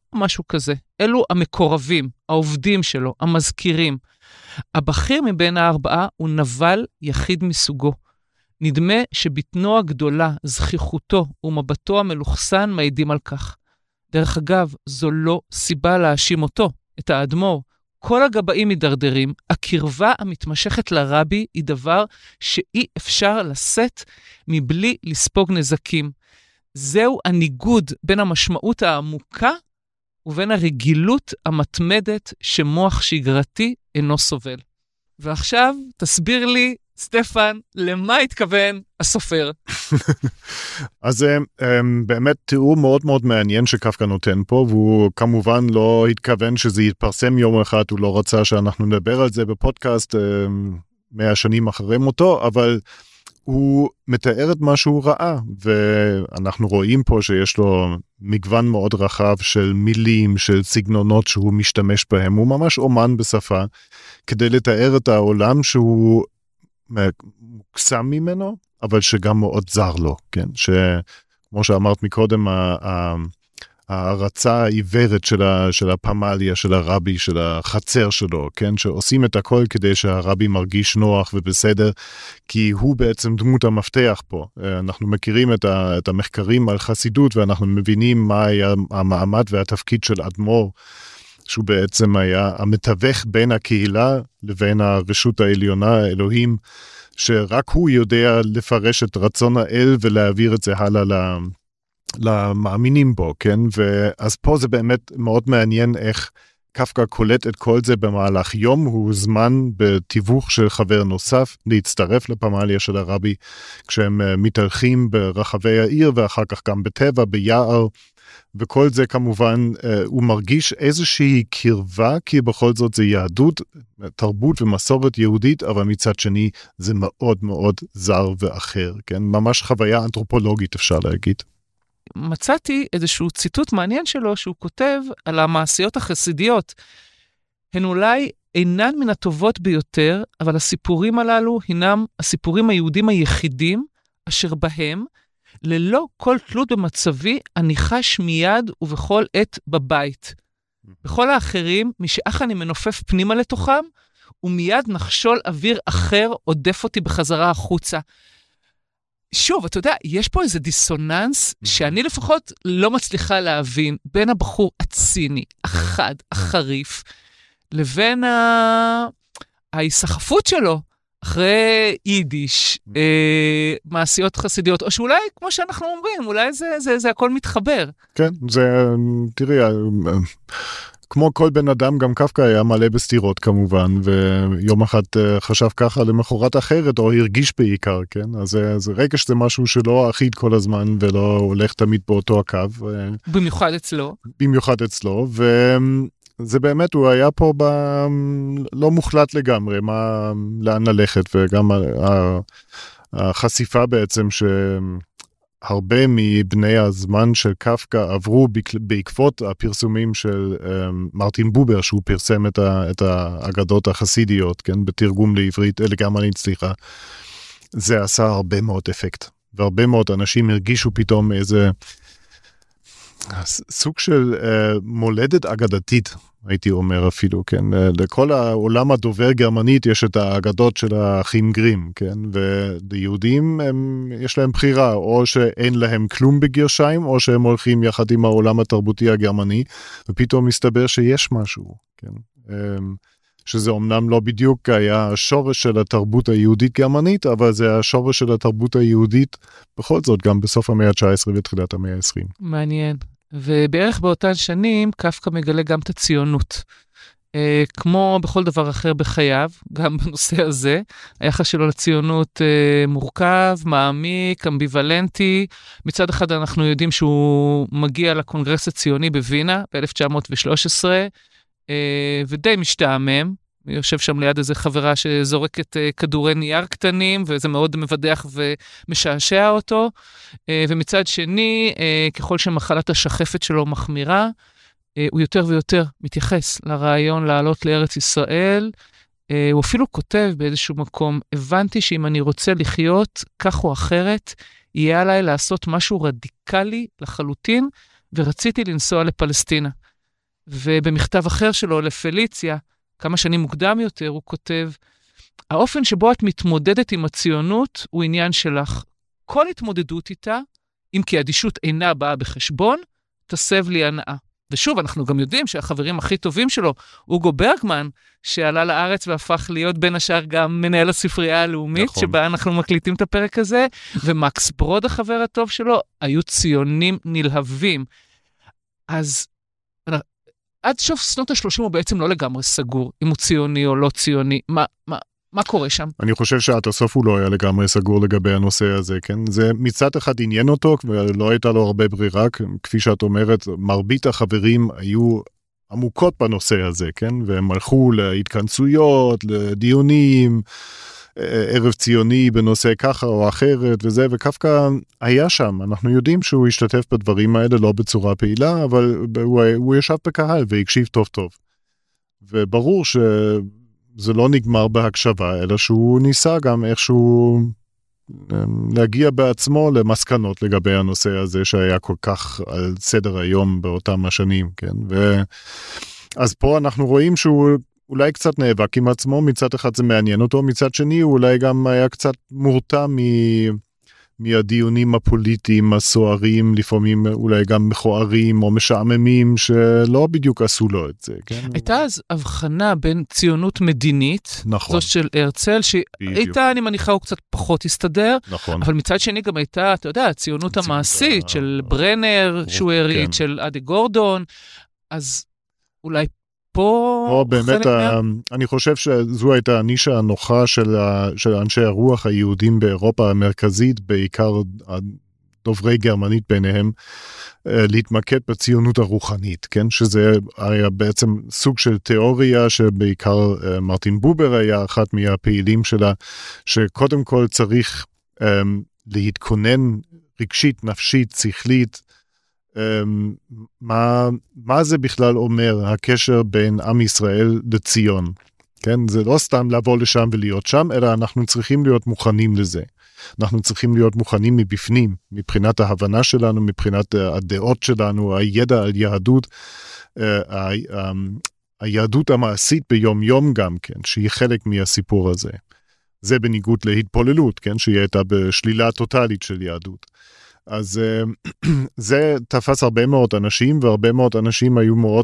משהו כזה. אלו המקורבים, העובדים שלו, המזכירים. הבכיר מבין הארבעה הוא נבל יחיד מסוגו. נדמה שבטנו הגדולה, זכיחותו ומבטו המלוכסן מעידים על כך. דרך אגב, זו לא סיבה להאשים אותו, את האדמו"ר. כל הגבאים מדרדרים, הקרבה המתמשכת לרבי היא דבר שאי אפשר לשאת מבלי לספוג נזקים. זהו הניגוד בין המשמעות העמוקה ובין הרגילות המתמדת שמוח שגרתי אינו סובל. ועכשיו תסביר לי, סטפן, למה התכוון הסופר?
אז באמת תיאור מאוד מאוד מעניין שקפקא נותן פה, והוא כמובן לא התכוון שזה יתפרסם יום אחד, הוא לא רצה שאנחנו נדבר על זה בפודקאסט מאה שנים אחרי מותו, אבל הוא מתאר את מה שהוא ראה, ואנחנו רואים פה שיש לו מגוון מאוד רחב של מילים, של סגנונות שהוא משתמש בהם, הוא ממש אומן בשפה, כדי לתאר את העולם שהוא מוקסם ממנו, אבל שגם מאוד זר לו, כן? שכמו שאמרת מקודם, ההרצה העיוורת של, ה, של הפמליה, של הרבי, של החצר שלו, כן? שעושים את הכל כדי שהרבי מרגיש נוח ובסדר, כי הוא בעצם דמות המפתח פה. אנחנו מכירים את, ה, את המחקרים על חסידות, ואנחנו מבינים מה היה המעמד והתפקיד של אדמו"ר, שהוא בעצם היה המתווך בין הקהילה לבין הרשות העליונה, האלוהים, שרק הוא יודע לפרש את רצון האל ולהעביר את זה הלאה למאמינים בו, כן? ואז פה זה באמת מאוד מעניין איך קפקא קולט את כל זה במהלך יום, הוא זמן בתיווך של חבר נוסף להצטרף לפמליה של הרבי, כשהם מתהלכים ברחבי העיר ואחר כך גם בטבע, ביער, וכל זה כמובן הוא מרגיש איזושהי קרבה, כי בכל זאת זה יהדות, תרבות ומסורת יהודית, אבל מצד שני זה מאוד מאוד זר ואחר, כן? ממש חוויה אנתרופולוגית אפשר להגיד.
מצאתי איזשהו ציטוט מעניין שלו, שהוא כותב על המעשיות החסידיות. הן אולי אינן מן הטובות ביותר, אבל הסיפורים הללו הינם הסיפורים היהודים היחידים, אשר בהם, ללא כל תלות במצבי, אני חש מיד ובכל עת בבית. בכל האחרים, משאך אני מנופף פנימה לתוכם, ומיד נחשול אוויר אחר עודף אותי בחזרה החוצה. שוב, אתה יודע, יש פה איזה דיסוננס שאני לפחות לא מצליחה להבין בין הבחור הציני, החד, החריף, לבין ה... ההיסחפות שלו אחרי יידיש, אה, מעשיות חסידיות, או שאולי, כמו שאנחנו אומרים, אולי זה, זה, זה הכל מתחבר.
כן, זה, תראי, כמו כל בן אדם, גם קפקא היה מלא בסתירות כמובן, ויום אחד חשב ככה למחרת אחרת, או הרגיש בעיקר, כן? אז זה רגע שזה משהו שלא אחיד כל הזמן, ולא הולך תמיד באותו הקו.
במיוחד אצלו.
במיוחד אצלו, וזה באמת, הוא היה פה ב... לא מוחלט לגמרי, מה, לאן ללכת, וגם החשיפה בעצם ש... הרבה מבני הזמן של קפקא עברו בעקבות הפרסומים של מרטין בובר, שהוא פרסם את, ה, את האגדות החסידיות, כן, בתרגום לעברית, לגרמנית, סליחה. זה עשה הרבה מאוד אפקט, והרבה מאוד אנשים הרגישו פתאום איזה סוג של מולדת אגדתית, הייתי אומר אפילו, כן, לכל העולם הדובר גרמנית יש את האגדות של האחים גרים, כן, וליהודים הם, יש להם בחירה, או שאין להם כלום בגרשיים, או שהם הולכים יחד עם העולם התרבותי הגרמני, ופתאום מסתבר שיש משהו, כן, שזה אומנם לא בדיוק היה השורש של התרבות היהודית גרמנית, אבל זה השורש של התרבות היהודית, בכל זאת גם בסוף המאה ה-תשע עשרה ותחילת המאה ה-עשרים.
מעניין. ובערך באותן שנים, קפקא מגלה גם את הציונות. אה, כמו בכל דבר אחר בחייו, גם בנושא הזה, היחס שלו לציונות אה, מורכב, מעמיק, אמביוולנטי. מצד אחד אנחנו יודעים שהוא מגיע לקונגרס הציוני בווינה ב-אלף תשע מאות ושלוש עשרה, אה, ודי משתעמם. יושב שם ליד איזו חברה שזורקת כדורי נייר קטנים, וזה מאוד מבדח ומשעשע אותו. ומצד שני, ככל שמחלת השחפת שלו מחמירה, הוא יותר ויותר מתייחס לרעיון לעלות לארץ ישראל. הוא אפילו כותב באיזשהו מקום, הבנתי שאם אני רוצה לחיות כך או אחרת, יהיה עליי לעשות משהו רדיקלי לחלוטין, ורציתי לנסוע לפלסטינה. ובמכתב אחר שלו לפליציה, כמה שנים מוקדם יותר, הוא כותב, האופן שבו את מתמודדת עם הציונות הוא עניין שלך. כל התמודדות איתה, אם כי אדישות אינה באה בחשבון, תסב לי הנאה. ושוב, אנחנו גם יודעים שהחברים הכי טובים שלו, אוגו ברגמן, שעלה לארץ והפך להיות בין השאר גם מנהל הספרייה הלאומית, נכון. שבה אנחנו מקליטים את הפרק הזה, ומקס ברוד, החבר הטוב שלו, היו ציונים נלהבים. אז עד סוף שנות ה-שלושים הוא בעצם לא לגמרי סגור, אם הוא ציוני או לא ציוני. מה, מה, מה קורה שם?
אני חושב שעד הסוף הוא לא היה לגמרי סגור לגבי הנושא הזה, כן? זה מצד אחד עניין אותו, ולא הייתה לו הרבה ברירה, כפי שאת אומרת, מרבית החברים היו עמוקות בנושא הזה, כן? והם הלכו להתכנסויות, לדיונים, ערב ציוני בנושא ככה או אחרת וזה, וקפקא היה שם. אנחנו יודעים שהוא השתתף בדברים האלה לא בצורה פעילה, אבל הוא, הוא ישב בקהל והקשיב טוב טוב. וברור שזה לא נגמר בהקשבה, אלא שהוא ניסה גם איכשהו להגיע בעצמו למסקנות לגבי הנושא הזה שהיה כל כך על סדר היום באותם השנים, כן? ו... אז פה אנחנו רואים שהוא אולי קצת נאבק עם עצמו, מצד אחד זה מעניין אותו, מצד שני הוא אולי גם היה קצת מורתע מ... מהדיונים הפוליטיים הסוערים, לפעמים אולי גם מכוערים או משעממים, שלא בדיוק עשו לו את זה. כן?
הייתה אז הבחנה בין ציונות מדינית,
נכון.
זאת של הרצל, שהייתה, אני מניחה, הוא קצת פחות הסתדר,
נכון.
אבל מצד שני גם הייתה, אתה יודע, הציונות המעשית ה... של ברנר, שהוא הריץ, כן. של אדי גורדון, אז אולי פה...
או באמת, ה... אני חושב שזו הייתה הנישה הנוחה של, ה... של אנשי הרוח היהודים באירופה המרכזית, בעיקר דוברי גרמנית ביניהם, להתמקד בציונות הרוחנית, כן? שזה היה בעצם סוג של תיאוריה שבעיקר מרטין בובר היה אחת מהפעילים שלה, שקודם כל צריך um, להתכונן רגשית, נפשית, שכלית, מה, מה זה בכלל אומר הקשר בין עם ישראל לציון, כן? זה לא סתם לבוא לשם ולהיות שם, אלא אנחנו צריכים להיות מוכנים לזה. אנחנו צריכים להיות מוכנים מבפנים, מבחינת ההבנה שלנו, מבחינת הדעות שלנו, הידע על יהדות, ה- ה- היהדות המעשית ביום יום גם כן, שהיא חלק מהסיפור הזה. זה בניגוד להתפוללות, כן? שהיא הייתה בשלילה טוטלית של יהדות. אז זה תפס הרבה מאוד אנשים, והרבה מאוד אנשים היו מאוד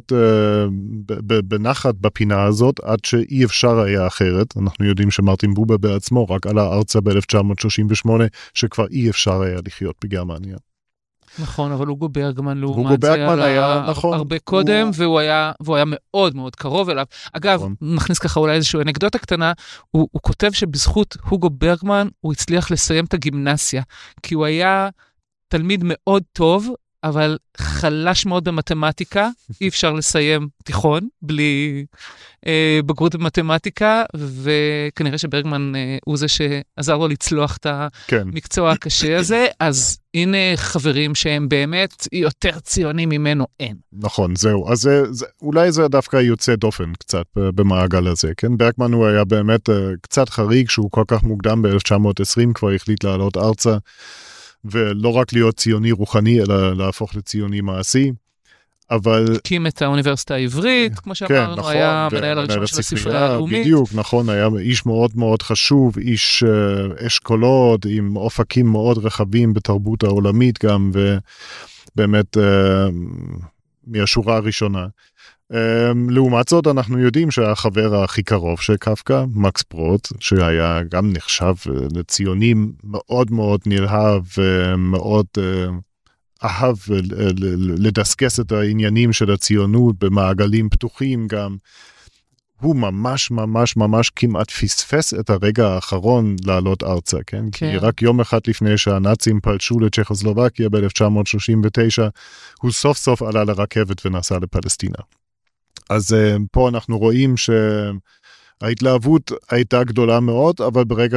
בנחת בפינה הזאת, עד שאי אפשר היה אחרת. אנחנו יודעים שמרטין בובר בעצמו רק עלה ארצה ב-אלף תשע מאות שלושים ושמונה, שכבר אי אפשר היה לחיות בגרמניה.
נכון, אבל אוגו ברגמן לעומת זה היה הרבה קודם, והוא היה מאוד מאוד קרוב אליו. אגב, נכניס ככה אולי איזושהי אנקדוטה קטנה, הוא כותב שבזכות אוגו ברגמן הוא הצליח לסיים את הגימנסיה, כי הוא היה תלמיד מאוד טוב, אבל חלש מאוד במתמטיקה, אי אפשר לסיים תיכון בלי אה, בגרות במתמטיקה, וכנראה שברגמן אה, הוא זה שעזר לו לצלוח את המקצוע הקשה הזה, אז הנה חברים שהם באמת יותר ציונים ממנו אין.
נכון, זהו. אז זה, זה, אולי זה דווקא יוצא דופן קצת במעגל הזה, כן? ברגמן הוא היה באמת אה, קצת חריג, שהוא כל כך מוקדם ב-אלף תשע מאות עשרים כבר החליט לעלות ארצה, ולא רק להיות ציוני רוחני, אלא להפוך לציוני מעשי, אבל...
הקים את האוניברסיטה העברית, כמו שאמרנו, כן, נכון, היה מנהל הראשון של הספרייה הלאומית.
בדיוק, נכון, היה איש מאוד מאוד חשוב, איש uh, אשכולות, עם אופקים מאוד רחבים בתרבות העולמית גם, ובאמת uh, מהשורה הראשונה. Um, לעומת זאת, אנחנו יודעים שהחבר הכי קרוב של קפקא, מקס ברוד, שהיה גם נחשב לציונים מאוד מאוד נלהב, ומאוד uh, אהב לדסקס את העניינים של הציונות במעגלים פתוחים גם, הוא ממש ממש ממש כמעט פספס את הרגע האחרון לעלות ארצה, כן? כן. כי רק יום אחד לפני שהנאצים פלשו לצ'כוסלובקיה ב-אלף תשע מאות שלושים ותשע, הוא סוף סוף עלה לרכבת ונסע לפלסטינה. אז פה אנחנו רואים שההתלהבות הייתה גדולה מאוד, אבל ברגע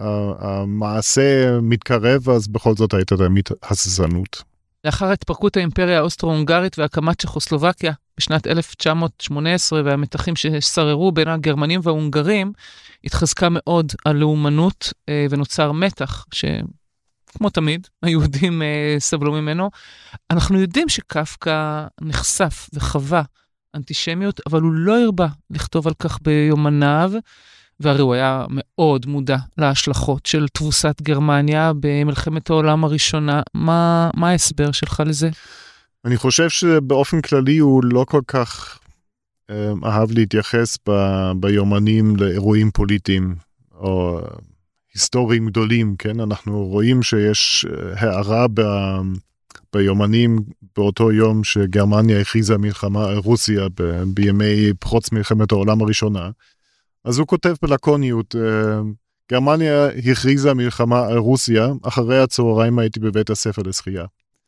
שהמעשה מתקרב, אז בכל זאת הייתה תמיד הססנות.
לאחר התפרקות האימפריה האוסטרו-הונגרית והקמת צ'כוסלובקיה בשנת אלף תשע מאות שמונה עשרה והמתחים ששררו בין הגרמנים וההונגרים, התחזקה מאוד הלאומנות ונוצר מתח שכמו תמיד היהודים סבלו ממנו. אנחנו יודעים שקפקא נחשף וחווה אנטישמיות, אבל הוא לא הרבה לכתוב על כך ביומניו, והרי הוא היה מאוד מודע להשלכות של תבוסת גרמניה במלחמת העולם הראשונה. מה, מה ההסבר שלך לזה?
אני חושב שבאופן כללי הוא לא כל כך אה, אהב להתייחס ב, ביומנים לאירועים פוליטיים, או היסטוריים גדולים, כן? אנחנו רואים שיש הערה ב, ביומנים באותו יום שגרמניה הכריזה מלחמה על רוסיה ב, בימי פרוץ מלחמת העולם הראשונה. אז הוא כותב בלקוניות, גרמניה הכריזה מלחמה על רוסיה, אחרי הצהריים הייתי בבית הספר לשחייה.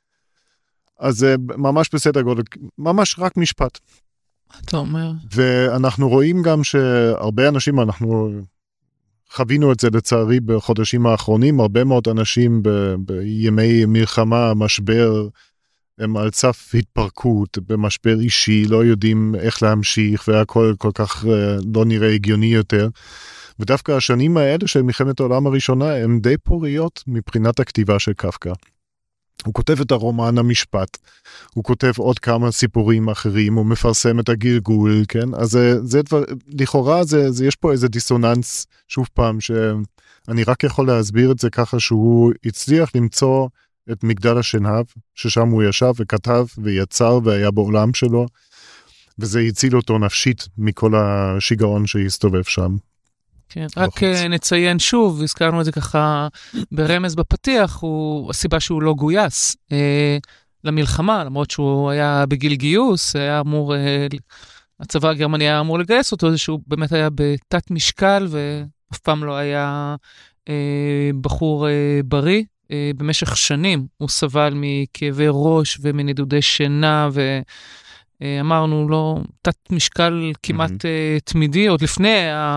אז זה ממש בסדר גודל, ממש רק משפט.
אתה אומר.
ואנחנו רואים גם שהרבה אנשים, אנחנו חווינו את זה לצערי בחודשים האחרונים, הרבה מאוד אנשים ב- בימי מלחמה, משבר, הם על סף התפרקות, במשבר אישי, לא יודעים איך להמשיך, והכל כל כך לא נראה הגיוני יותר. ודווקא השנים האלה של מלחמת העולם הראשונה, הם די פוריות מבחינת הכתיבה של קפקא. הוא כותב את הרומן המשפט, הוא כותב עוד כמה סיפורים אחרים, הוא מפרסם את הגלגול, כן? אז זה, זה דבר, לכאורה זה, זה, יש פה איזה דיסוננס, שוב פעם, שאני רק יכול להסביר את זה ככה שהוא הצליח למצוא את מגדל השנהב, ששם הוא ישב וכתב ויצר והיה בעולם שלו, וזה הציל אותו נפשית מכל השיגעון שהסתובב שם.
כן, רק נציין שוב, הזכרנו את זה ככה ברמז בפתיח, הוא הסיבה שהוא לא גויס אה, למלחמה, למרות שהוא היה בגיל גיוס, היה אמור, אה, הצבא הגרמני היה אמור לגייס אותו, זה שהוא באמת היה בתת משקל, ואף פעם לא היה אה, בחור אה, בריא. אה, במשך שנים הוא סבל מכאבי ראש ומנדודי שינה, ו... אמרנו לו, תת משקל כמעט mm-hmm. תמידי, עוד לפני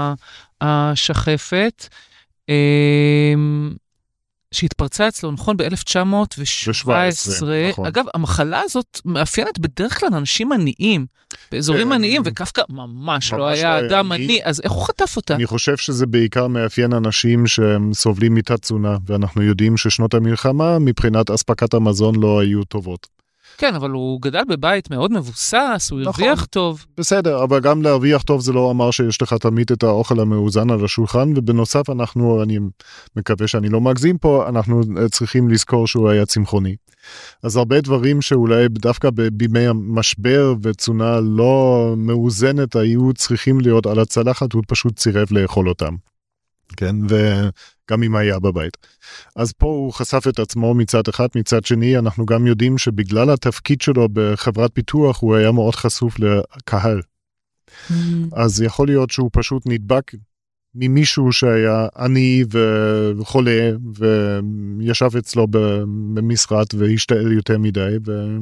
השחפת, שהתפרצה אצלו, נכון, ב-אלף תשע מאות שבע עשרה. נכון. אגב, המחלה הזאת מאפיינת בדרך כלל אנשים עניים, באזורים עניים, וקפקא ממש לא היה אדם עני, אז איך הוא חטף אותה?
אני חושב שזה בעיקר מאפיין אנשים שסובלים מתת תזונה, ואנחנו יודעים ששנות המלחמה, מבחינת אספקת המזון לא היו טובות.
כן, אבל הוא גדל בבית מאוד מבוסס, הוא הרוויח נכון, טוב.
בסדר, אבל גם להרוויח טוב זה לא אמר שיש לך תמיד את האוכל המאוזן על השולחן, ובנוסף אנחנו, אני מקווה שאני לא מגזים פה, אנחנו צריכים לזכור שהוא היה צמחוני. אז הרבה דברים שאולי דווקא בימי המשבר ותזונה לא מאוזנת היו צריכים להיות על הצלחת, הוא פשוט צירב לאכול אותם. כן, וגם אם היה בבית. אז פה הוא חשף את עצמו מצד אחד, מצד שני, אנחנו גם יודעים שבגלל התפקיד שלו בחברת פיתוח, הוא היה מאוד חשוף לקהל. Mm-hmm. אז יכול להיות שהוא פשוט נדבק ממישהו שהיה עני וחולה, וישב אצלו במשרד והשתעל יותר מדי,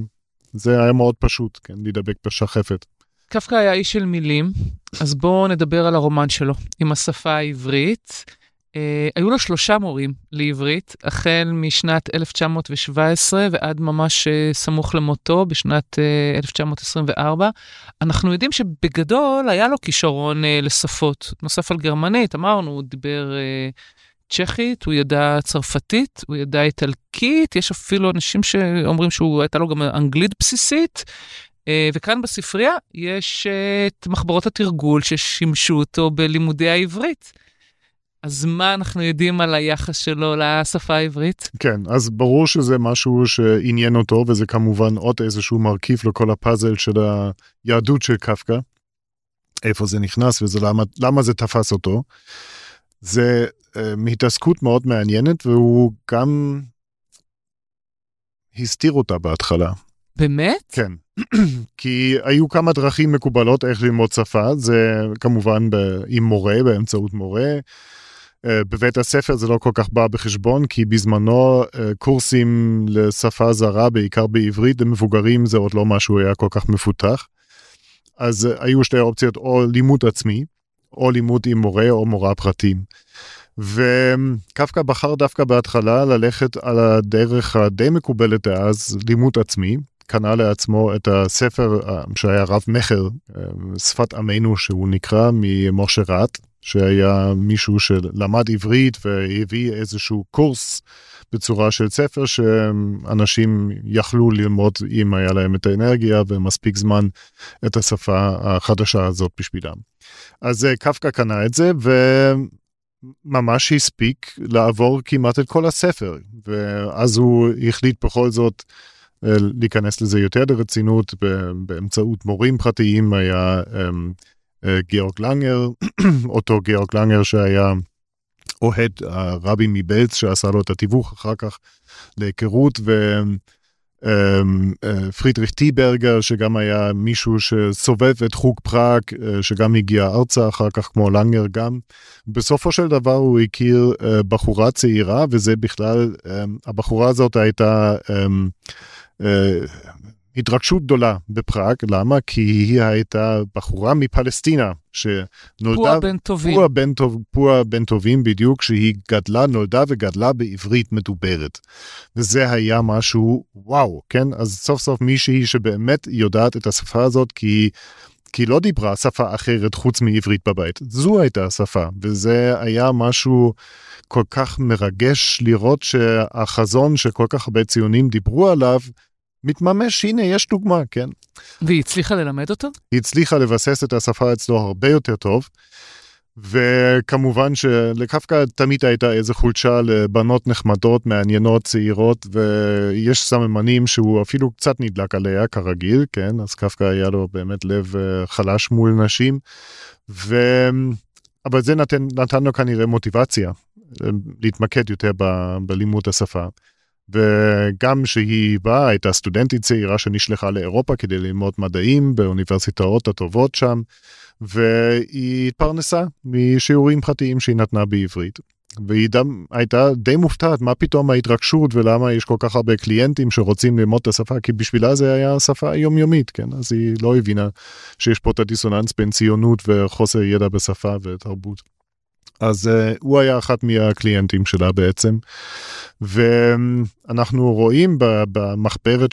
וזה היה מאוד פשוט, כן, להידבק בשחפת.
קפקא היה איש של מילים, אז בואו נדבר על הרומן שלו, עם השפה העברית. אה, היו לו שלושה מורים לעברית, החל משנת אלף תשע מאות שבע עשרה ועד ממש אה, סמוך למותו בשנת אה, אלף תשע מאות עשרים וארבע. אנחנו יודעים שבגדול היה לו כישרון אה, לשפות, נוסף על גרמנית, אמרנו, הוא דיבר אה, צ'כית, הוא ידע צרפתית, הוא ידע איטלקית, יש אפילו אנשים שאומרים שהוא הייתה לו גם אנגלית בסיסית, וכאן בספרייה יש את מחברות התרגול ששימשו אותו בלימודי העברית. אז מה אנחנו יודעים על היחס שלו לשפה העברית?
כן, אז ברור שזה משהו שעניין אותו, וזה כמובן עוד איזשהו מרכיב לכל הפאזל של היהדות של קפקא. איפה זה נכנס וזה למה, למה זה תפס אותו. זה מהתעסקות מאוד מעניינת, והוא גם הסתיר אותה בהתחלה.
באמת?
כן. כי היו כמה דרכים מקובלות איך ללמוד שפה, זה כמובן עם מורה, באמצעות מורה. בבית הספר זה לא כל כך בא בחשבון, כי בזמנו קורסים לשפה זרה, בעיקר בעברית, למבוגרים זה עוד לא משהו היה כל כך מפותח. אז היו שתי אופציות, או לימוד עצמי, או לימוד עם מורה או מורה פרטים. וקפקא בחר דווקא בהתחלה ללכת על הדרך הדי מקובלת אז, לימוד עצמי, קנה לעצמו את הספר שהיה רב מחר, שפת עמנו שהוא נקרא ממשה רט, שהיה מישהו שלמד עברית והביא איזשהו קורס בצורה של ספר שאנשים יכלו ללמוד אם היה להם את האנרגיה ומספיק זמן את השפה החדשה הזאת בשבילם. אז קפקא קנה את זה וממש הספיק לעבור כמעט את כל הספר, ואז הוא החליט בכל זאת להיכנס לזה יותר לרצינות באמצעות מורים פרטיים. היה גיאורג לנגר, אותו גיאורג לנגר שהיה אוהד הרבי מבלץ שעשה לו את התיווך אחר כך להיכרות, ופרידריך טיברגר שגם היה מישהו שסובב את חוג פראג, שגם הגיע ארצה אחר כך כמו לנגר גם. בסופו של דבר הוא הכיר בחורה צעירה, וזה בכלל, הבחורה הזאת הייתה התרגשות גדולה בפראג. למה? כי היא הייתה בחורה מפלסטינה שנולדה,
פועה בן טובים.
פועה בן, טוב, פועה בן טובים בדיוק, שהיא גדלה, נולדה וגדלה בעברית מדוברת. וזה היה משהו, וואו, כן? אז סוף סוף מישהי שבאמת יודעת את השפה הזאת, כי כי לא דיברה שפה אחרת חוץ מעברית בבית. זו הייתה השפה, וזה היה משהו כל כך מרגש לראות שהחזון שכל כך הרבה ציונים דיברו עליו, מתממש. הנה, יש דוגמה, כן?
והיא הצליחה ללמד אותו?
היא הצליחה לבסס את השפה אצלו הרבה יותר טוב, וכמובן שלקפקא תמיד הייתה איזו חולשה לבנות נחמדות, מעניינות, צעירות, ויש סממנים שהוא אפילו קצת נדלק עליה כרגיל, כן? אז קפקא היה לו באמת לב חלש מול נשים, ו... אבל זה נתן, נתן לו כנראה מוטיבציה להתמקד יותר ב... בלימוד השפה. וגם שהיא באה, הייתה סטודנטית צעירה שנשלחה לאירופה כדי ללמוד מדעים באוניברסיטאות הטובות שם, והיא התפרנסה משיעורים פרטיים שהיא נתנה בעברית. והיא דם, הייתה די מופתעת מה פתאום ההתרגשות ולמה יש כל כך הרבה קליינטים שרוצים ללמוד את השפה, כי בשבילה זה היה שפה יומיומית, כן? אז היא לא הבינה שיש פה את הדיסוננס בין ציונות וחוסר ידע בשפה ותרבות. אז uh, הוא היה אחת מהקליינטים שלה בעצם, ואנחנו רואים במחברת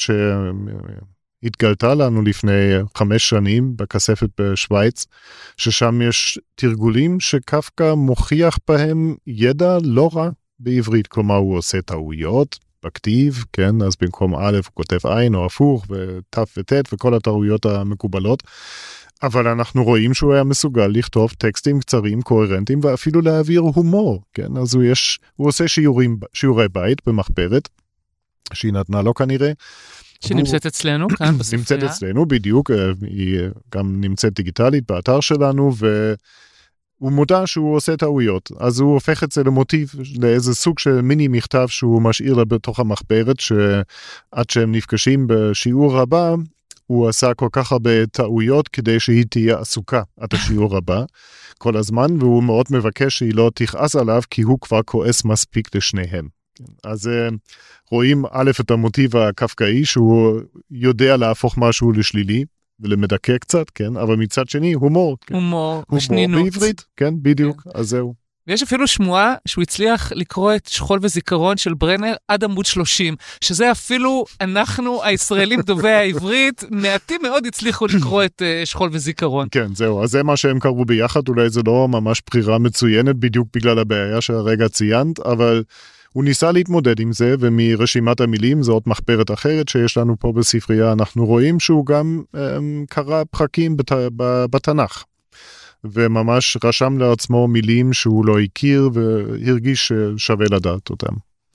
שהתגלתה לנו לפני חמש שנים בכספת בשוויץ, ששם יש תרגולים שקפקא מוכיח בהם ידע לא רע בעברית, כלומר הוא עושה טעויות בכתיב, כן, אז במקום א' הוא כותב עין או הפוך ות' ות' וכל הטעויות המקובלות, אבל אנחנו רואים שהוא היה מסוגל לכתוב טקסטים קצרים, קוהרנטיים, ואפילו להעביר הומור, כן? אז הוא, יש, הוא עושה שיעורים, שיעורי בית במחברת, שהיא נתנה לו כנראה.
שנמצאת הוא... אצלנו, כאן בספרייה.
נמצאת אצלנו, בדיוק, היא גם נמצאת דיגיטלית באתר שלנו, והוא מודע שהוא עושה טעויות, אז הוא הופך את זה למוטיב, לאיזה סוג של מיני מכתב שהוא משאיר לה בתוך המחברת, שעד שהם נפגשים בשיעור הבא, הוא עשה כל כך הרבה טעויות כדי שהיא תהיה עסוקה עד השיעור הבא כל הזמן, והוא מאוד מבקש שהיא לא תכעס עליו, כי הוא כבר כועס מספיק לשניהם. אז רואים א' את המוטיב הקפקאי, שהוא יודע להפוך משהו לשלילי, ולמדכא קצת, כן? אבל מצד שני, הומור. כן?
הומור, ושנינות.
הומור בעברית, כן, בדיוק, כן. אז זהו.
ויש אפילו שמועה שהוא הצליח לקרוא את שכול וזיכרון של ברנר עד עמוד שלושים, שזה אפילו אנחנו, הישראלים דובי העברית, מעטים מאוד הצליחו לקרוא את uh, שכול וזיכרון.
כן, זהו, אז זה מה שהם קראו ביחד, אולי זה לא ממש בחירה מצוינת, בדיוק בגלל הבעיה שהרגע ציינת, אבל הוא ניסה להתמודד עם זה, ומרשימת המילים, זאת מחברת אחרת שיש לנו פה בספרייה, אנחנו רואים שהוא גם um, קרא פרקים בת, בתנ"ך. וממש רשם לעצמו מילים שהוא לא הכיר, והרגיש ששווה לדעת אותם.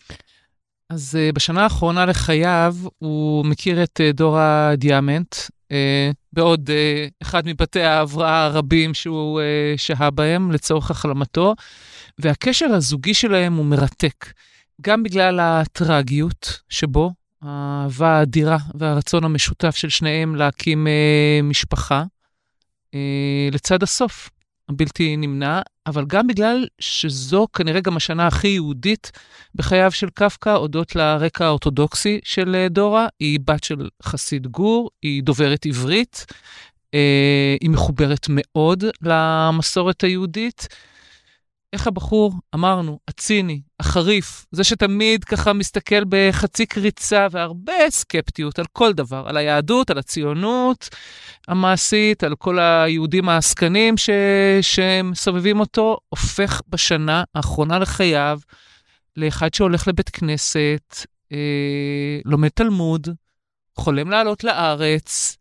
אז uh, בשנה האחרונה לחייו, הוא מכיר את uh, דורה דיאמנט, uh, בעוד uh, אחד מבתי ההבראה הרבים שהוא uh, שהה בהם לצורך החלמתו, והקשר הזוגי שלהם הוא מרתק, גם בגלל הטרגיות שבו, האהבה האדירה והרצון המשותף של שניהם להקים uh, משפחה, לצד הסוף, הבלתי נמנע, אבל גם בגלל שזו כנראה גם השנה הכי יהודית בחייו של קפקא, הודות לרקע האורתודוקסי של דורה. היא בת של חסיד גור, היא דוברת עברית, היא מחוברת מאוד למסורת היהודית. איך הבחור, אמרנו, הציני, החריף, זה שתמיד ככה מסתכל בחצי קריצה והרבה סקפטיות על כל דבר, על היהדות, על הציונות המעשית, על כל היהודים העסקנים ש... שהם סובבים אותו, הופך בשנה האחרונה לחייו לאחד שהולך לבית כנסת, אה, לומד תלמוד, חולם לעלות לארץ.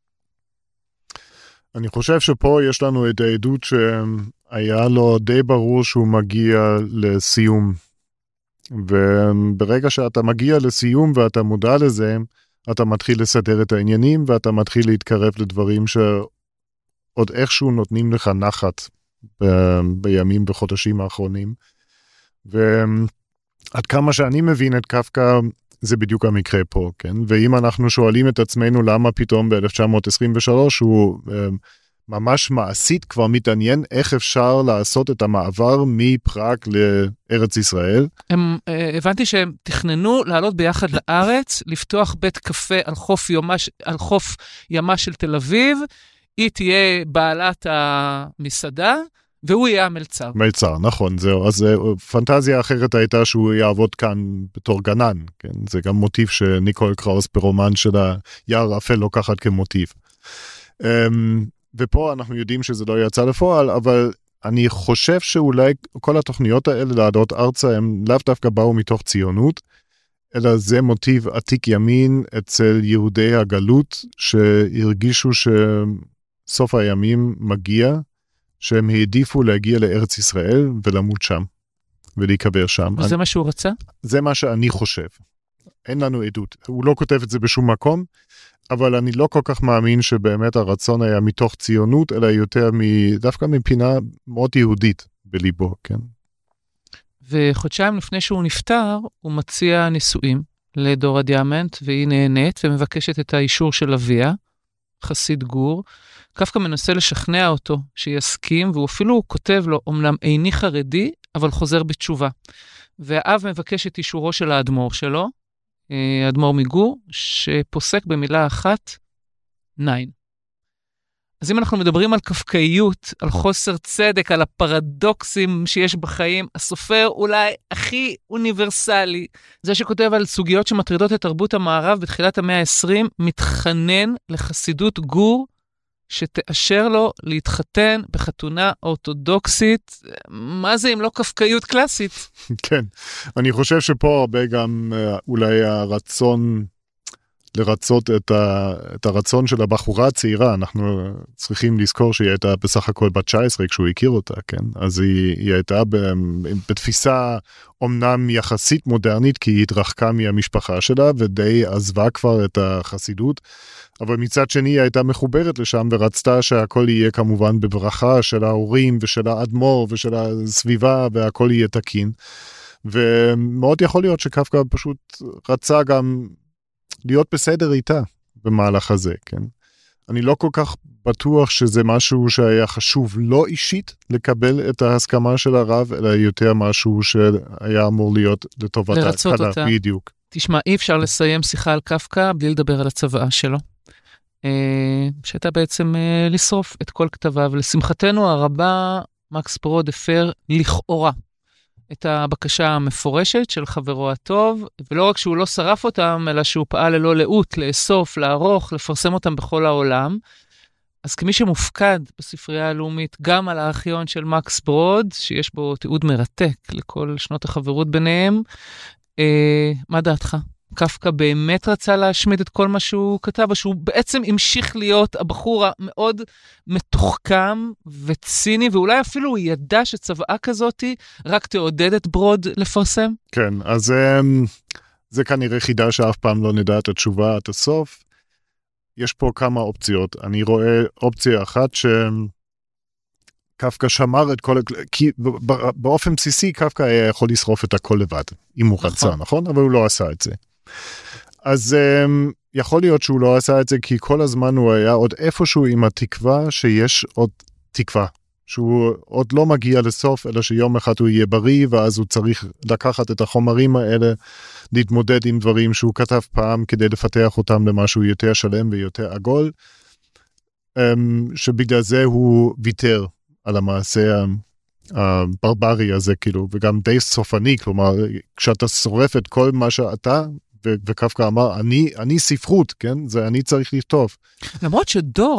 אני חושב שפה יש לנו את העדות שהיה לו די ברור שהוא מגיע לסיום. וברגע שאתה מגיע לסיום ואתה מודע לזה, אתה מתחיל לסדר את העניינים, ואתה מתחיל להתקרב לדברים שעוד איכשהו נותנים לך נחת ב- בימים וחודשים האחרונים. ועד כמה שאני מבין את קפקא, זה בדיוק המקרה פה, כן? ואם אנחנו שואלים את עצמנו למה פתאום ב-אלף תשע מאות עשרים ושלוש הוא ממש מעשית כבר מתעניין איך אפשר לעשות את המעבר מפראג לארץ ישראל.
הם, הבנתי שהם תכננו לעלות ביחד לארץ, לפתוח בית קפה על חוף ימה, על חוף ימה של תל אביב, היא תהיה בעלת המסעדה, והוא יהיה המלצר.
מלצר, נכון, זהו. אז פנטזיה אחרת הייתה שהוא יעבוד כאן בתור גנן, כן? זה גם מוטיב שניקול קראוס ברומן של היער אפל לוקחת כמוטיב. ופה אנחנו יודעים שזה לא יצא לפועל, אבל אני חושב שאולי כל התוכניות האלה לעלות ארצה, הם לאו דווקא באו מתוך ציונות, אלא זה מוטיב עתיק ימין אצל יהודי הגלות, שהרגישו שסוף הימים מגיע, שהם העדיפו להגיע לארץ ישראל ולמות שם, ולהיקבר שם.
וזה אני... מה שהוא רצה?
זה מה שאני חושב. אין לנו עדות. הוא לא כותב את זה בשום מקום, אבל אני לא כל כך מאמין שבאמת הרצון היה מתוך ציונות, אלא יותר מ... דווקא מפינה מאוד יהודית בליבו, כן?
וחודשיים לפני שהוא נפטר, הוא מציע נישואים לדורה דיאמנט, והיא נהנית ומבקשת את האישור של אביה, חסיד גור. קפקא מנסה לשכנע אותו שיסכים, והוא אפילו כותב לו, אומנם איני חרדי, אבל חוזר בתשובה. והאב מבקש את אישורו של האדמו"ר שלו, אדמו"ר מגור, שפוסק במילה אחת, ניין. אז אם אנחנו מדברים על קפקאיות, על חוסר צדק, על הפרדוקסים שיש בחיים, הסופר אולי הכי אוניברסלי, זה שכותב על סוגיות שמטרידות את תרבות המערב בתחילת המאה ה-עשרים, מתחנן לחסידות גור, שתאשר לו להתחתן בחתונה אורתודוקסית. מה זה אם לא קפקאיות קלאסית?
כן, אני חושב שפה הרבה גם אולי הרצון לרצות את, ה, את הרצון של הבחורה הצעירה. אנחנו צריכים לזכור שהיא הייתה בסך הכל בת תשע עשרה כשהוא הכיר אותה, כן? אז היא, היא הייתה ב, בתפיסה אומנם יחסית מודרנית, כי היא התרחקה מהמשפחה שלה ודי עזבה כבר את החסידות, אבל מצד שני היא הייתה מחוברת לשם ורצתה שהכל יהיה כמובן בברכה של ההורים ושל האדמו"ר ושל הסביבה והכל יהיה תקין. ומאוד יכול להיות שקפקא פשוט רצה גם להיות בסדר איתה במהלך הזה, כן? אני לא כל כך בטוח שזה משהו שהיה חשוב לא אישית לקבל את ההסכמה של הרב, אלא יותר משהו שהיה אמור להיות לטובת ההתחלה.
לרצות אותה.
בדיוק.
תשמע, אי אפשר לסיים שיחה על קפקא בלי לדבר על הצוואה שלו. שהייתה בעצם לשרוף את כל כתביו. לשמחתנו הרבה, מקס ברוד הפר לכאורה את הבקשה המפורשת של חברו הטוב, ולא רק שהוא לא שרף אותם, אלא שהוא פעל ללא לאות, לאסוף, לערוך, לפרסם אותם בכל העולם. אז כמי שמופקד בספרייה הלאומית, גם על הארכיון של מקס ברוד, שיש בו תיעוד מרתק לכל שנות החברות ביניהם, אה, מה דעתך? קפקא באמת רצה להשמיד את כל מה שהוא כתב, או שהוא בעצם המשיך להיות הבחור המאוד מתוחכם וציני, ואולי אפילו הוא ידע שצוואה כזאת רק תעודד את ברוד לפרסם?
כן, אז זה כנראה חידה שאף פעם לא נדע את התשובה עד הסוף. יש פה כמה אופציות. אני רואה אופציה אחת שקפקא שמר את כל... כי באופן בסיסי קפקא היה יכול לשרוף את הכל לבד, אם הוא רצה, נכון? נכון? אבל הוא לא עשה את זה. אז um, יכול להיות שהוא לא עשה את זה, כי כל הזמן הוא היה עוד איפשהו עם התקווה שיש עוד תקווה, שהוא עוד לא מגיע לסוף, אלא שיום אחד הוא יהיה בריא, ואז הוא צריך לקחת את החומרים האלה, להתמודד עם דברים שהוא כתב פעם, כדי לפתח אותם למשהו יותר שלם ויותר עגול, um, שבגלל זה הוא ויתר על המעשה הברברי הזה, כאילו, וגם די סופני, כלומר, כשאתה שורף את כל מה שאתה, וקפקא אמר, אני, אני ספרות, כן? זה אני צריך לכתוב.
למרות שדורה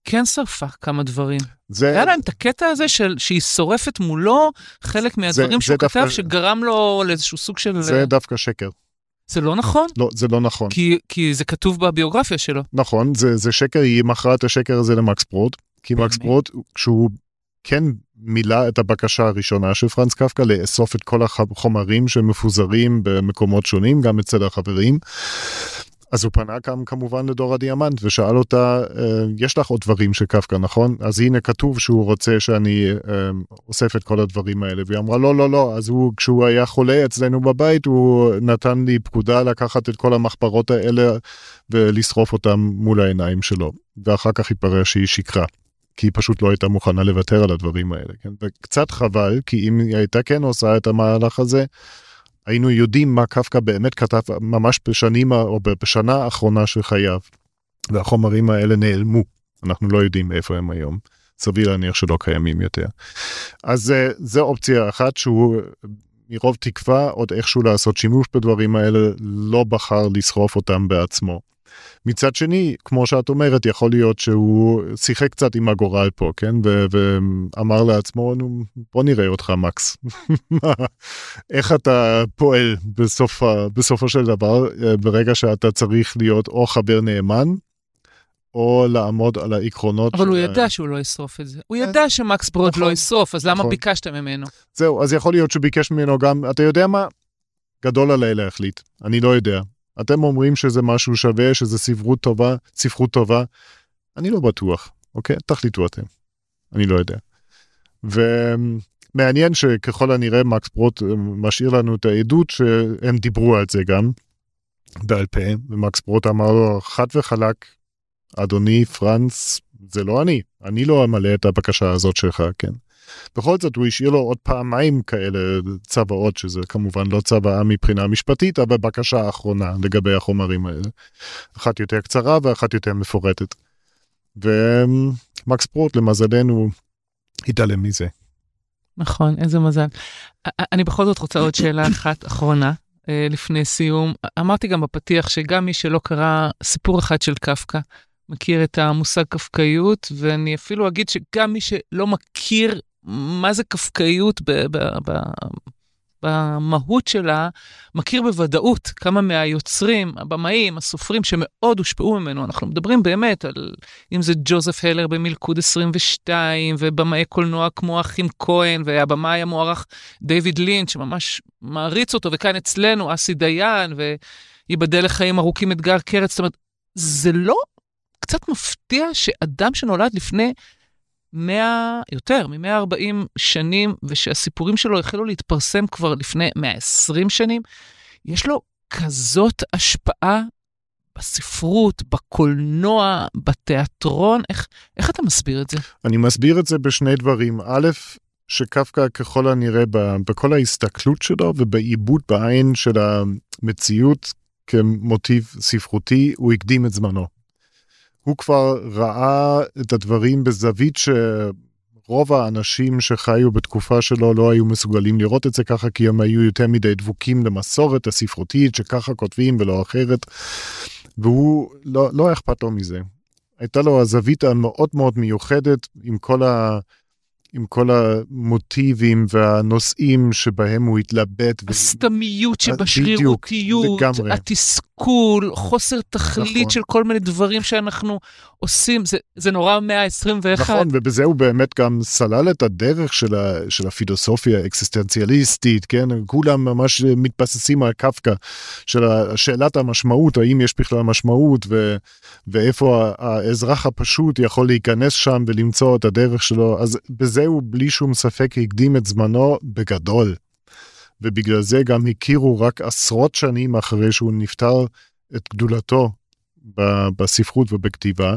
כן שרפה כמה דברים.
זה...
היה להם את הקטע הזה של, שהיא שורפת מולו חלק מהדברים שהוא כתב, דווקא... שגרם לו לאיזשהו סוג של...
זה דווקא שקר.
זה לא נכון?
לא, זה לא נכון.
כי, כי זה כתוב בביוגרפיה שלו.
נכון, זה, זה שקר, היא מכרה את השקר הזה למקס פרוט, כי מקס פרוט, כשהוא כן מילא את הבקשה הראשונה של פרנץ קפקא, לאסוף את כל החומרים שמפוזרים במקומות שונים, גם אצל החברים, אז הוא פנה גם כמובן לדור הדיאמנט, ושאל אותה, יש לך עוד דברים של קפקא, נכון? אז הנה כתוב שהוא רוצה שאני אוסף את כל הדברים האלה, והיא אמרה, לא, לא, לא, אז הוא, כשהוא היה חולה אצלנו בבית, הוא נתן לי פקודה לקחת את כל המחברות האלה, ולשרוף אותם מול העיניים שלו, ואחר כך התברר שהיא שקרה, כי היא פשוט לא הייתה מוכנה לוותר על הדברים האלה, כן? וקצת חבל, כי אם היא הייתה כן עושה את המהלך הזה, היינו יודעים מה קפקא באמת כתב ממש בשנים או בשנה האחרונה של חייו. והחומרים האלה נעלמו. אנחנו לא יודעים איפה הם היום. סביר להניח שלא קיימים יותר. אז זו אופציה אחת שהוא מרוב תקווה עוד איכשהו לעשות שימוש בדברים האלה, לא בחר לשרוף אותם בעצמו. מצד שני, כמו שאת אומרת, יכול להיות שהוא שיחק קצת עם הגורל פה, כן? ו- ואמר לעצמו, נו, בוא נראה אותך, מקס. איך אתה פועל בסוף, בסופו של דבר, ברגע שאתה צריך להיות או חבר נאמן, או לעמוד על העקרונות.
אבל הוא ידע שהוא לא ישרוף את זה. הוא ידע שמקס פרוט לא ישרוף, אז למה ביקשת ממנו?
זהו, אז יכול להיות שהוא ביקש ממנו גם, אתה יודע מה? גדול עליי להחליט. אני לא יודע. אתם אומרים שזה משהו שווה, שזה ספרות טובה, ספרות טובה. אני לא בטוח, אוקיי? תחליטו אתם. אני לא יודע. ומעניין שככל הנראה מקס פרוט משאיר לנו את העדות שהם דיברו על זה גם בעל פה, ומקס פרוט אמר לו חד וחלק, אדוני פרנץ, זה לא אני. אני לא אמלא את הבקשה הזאת שלך, כן? בכל זאת הוא השאיר לו עוד פעמיים כאלה צוואות, שזה כמובן לא צוואה מבחינה משפטית, אבל בקשה האחרונה לגבי החומרים האלה. אחת יותר קצרה ואחת יותר מפורטת. ומקס פרוט למזלנו התעלם מזה.
נכון, איזה מזל. אני בכל זאת רוצה עוד שאלה אחת אחרונה, לפני סיום. אמרתי גם בפתיח שגם מי שלא קרא סיפור אחד של קפקא, מכיר את המושג קפקאיות, ואני אפילו אגיד שגם מי שלא מכיר מה זה קפקאיות ב- ב- ב- במהות שלה, מכיר בוודאות כמה מהיוצרים, הבמאים, הסופרים שמאוד הושפעו ממנו. אנחנו מדברים באמת על, אם זה ג'וזף הלר במלכוד עשרים ושתיים, ובמאי קולנוע כמו אחים כהן, והבמאי המוערך דיוויד לינץ' שממש מעריץ אותו, וכאן אצלנו אסי דיין, ויבדל לחיים ארוכים אתגר קרץ. זאת אומרת, זה לא קצת מפתיע שאדם שנולד לפני מאה, יותר, מ-מאה וארבעים שנים, ושהסיפורים שלו החלו להתפרסם כבר לפני מאה ועשרים שנים, יש לו כזאת השפעה בספרות, בקולנוע, בתיאטרון. איך, איך אתה מסביר את זה?
אני מסביר את זה בשני דברים. א', שקפקא ככל הנראה בכל ההסתכלות שלו ובעיבוד בעין של המציאות כמוטיב ספרותי, הוא הקדים את זמנו. הוא כבר ראה את הדברים בזווית שרוב האנשים שחיו בתקופה שלו לא היו מסוגלים לראות את זה ככה, כי הם היו יותר מדי דבוקים למסורת הספרותית שככה כותבים ולא אחרת, והוא לא, לא אכפת לו מזה. הייתה לו הזווית המאוד מאוד מיוחדת עם כל ה... עם כל המוטיבים והנושאים שבהם הוא התלבט.
הסתמיות שבשרירותיות, התסכול, חוסר תכלית נכון. של כל מיני דברים שאנחנו עושים, זה, זה נורא מאה ה-עשרים ואחת.
נכון, ובזה הוא באמת גם סלל את הדרך של, ה, של הפילוסופיה האקסיסטנציאליסטית, כן? כולם ממש מתבססים על קפקא, של שאלת המשמעות, האם יש בכלל משמעות, ו, ואיפה האזרח הפשוט יכול להיכנס שם ולמצוא את הדרך שלו, אז בזה הוא בלי שום ספק הקדים את זמנו בגדול, ובגלל זה גם הכירו רק עשרות שנים אחרי שהוא נפטר את גדולתו בספרות ובכתיבה,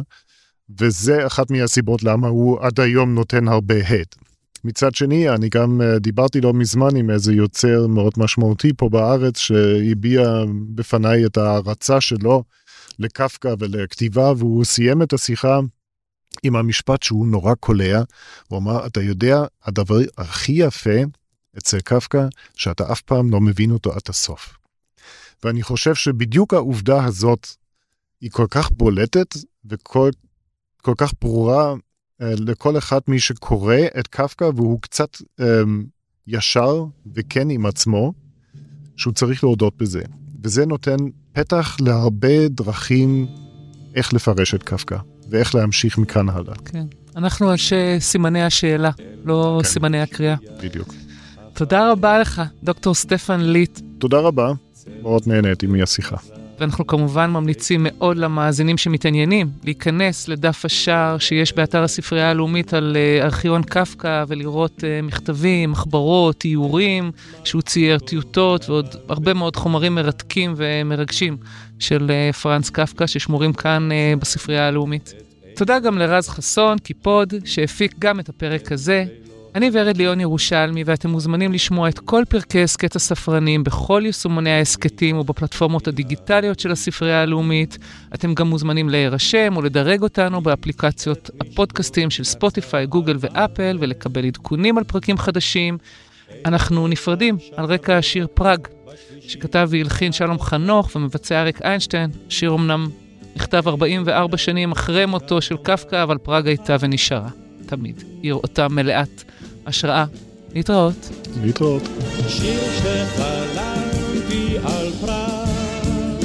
וזה אחת מהסיבות למה הוא עד היום נותן הרבה הד. מצד שני, אני גם דיברתי לא מזמן עם איזה יוצר מאוד משמעותי פה בארץ, שהביע בפניי את ההרצה שלו לקפקא ולכתיבה, והוא סיים את השיחה עם המשפט שהוא נורא קולע. הוא אמר, אתה יודע, הדבר הכי יפה אצל קפקא, שאתה אף פעם לא מבין אותו עד הסוף. ואני חושב שבדיוק העובדה הזאת, היא כל כך בולטת, וכל כל כך ברורה לכל אחד מי שקורא את קפקא, והוא קצת ישר וכן עם עצמו, שהוא צריך להודות בזה. וזה נותן פתח להרבה דרכים איך לפרש את קפקא, ואיך להמשיך מכאן הלאה.
כן. אנחנו אנשי סימני השאלה, לא כן. סימני הקריאה.
בדיוק.
תודה רבה לך, דוקטור סטפן ליט.
תודה רבה, מאוד נהניתי מהשיחה.
ואנחנו כמובן ממליצים מאוד למאזינים שמתעניינים להיכנס לדף השער שיש באתר הספרייה הלאומית על ארכיון קפקא, ולראות מכתבים, מחברות, איורים, שהוא צייר טיוטות, ועוד הרבה מאוד חומרים מרתקים ומרגשים של פרנץ קפקא ששמורים כאן בספרייה הלאומית. תודה גם לרז חסון, קיפוד, שהפיק גם את הפרק הזה. אני ורד ליאון ירושלמי, ואתם מוזמנים לשמוע את כל פרקי הסקט הספרנים בכל יישומוני ההסקטים ובפלטפורמות הדיגיטליות של הספרייה הלאומית. אתם גם מוזמנים להירשם או לדרג אותנו באפליקציות הפודקאסטים של ספוטיפיי, גוגל ואפל, ולקבל עדכונים על פרקים חדשים. אנחנו נפרדים על רקע השיר פראג, שכתב והלחין שלום חנוך ומבצע אריק איינשטיין. שיר אמנם נכתב ארבעים וארבע שנים אחרי מותו של קפקא, אבל פראג הייתה ונשארה תמיד עיר אותה מלאת השראה. להתראות.
להתראות.
שיר שחלמתי על פראג,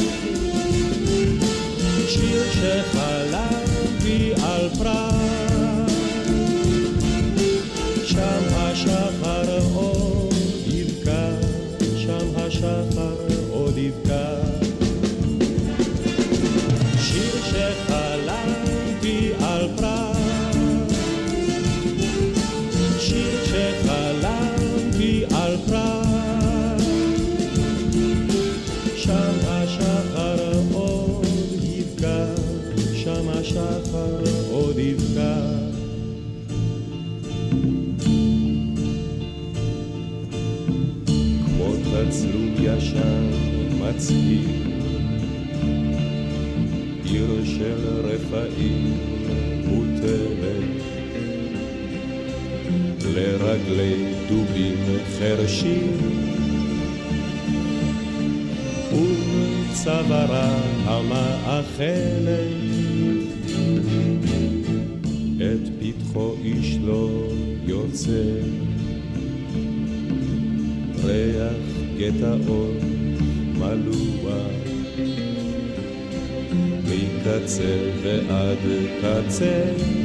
שיר שחלמתי על פראג, שם השחר עוד יבקע, שם השחר עוד יבקע. שיר שחלמתי על פראג, שיר שחלמתי על פראג, שם השחר עוד יבקע, שם השחר עוד יבקע. כמו תצלום ישן מצהיר, עיר של רפאים מוטלת לרגלי דובים חרשים, ובצווארה המאכלת את פתחו איש לא יוצא, ריח גטאות מלוח מקצה ועד קצה,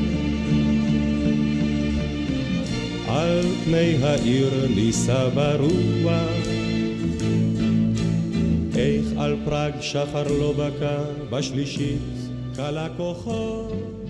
על פני העיר ניסה ברוח, איך על פראג שחר לא בקע, בשלישית קלה כוחו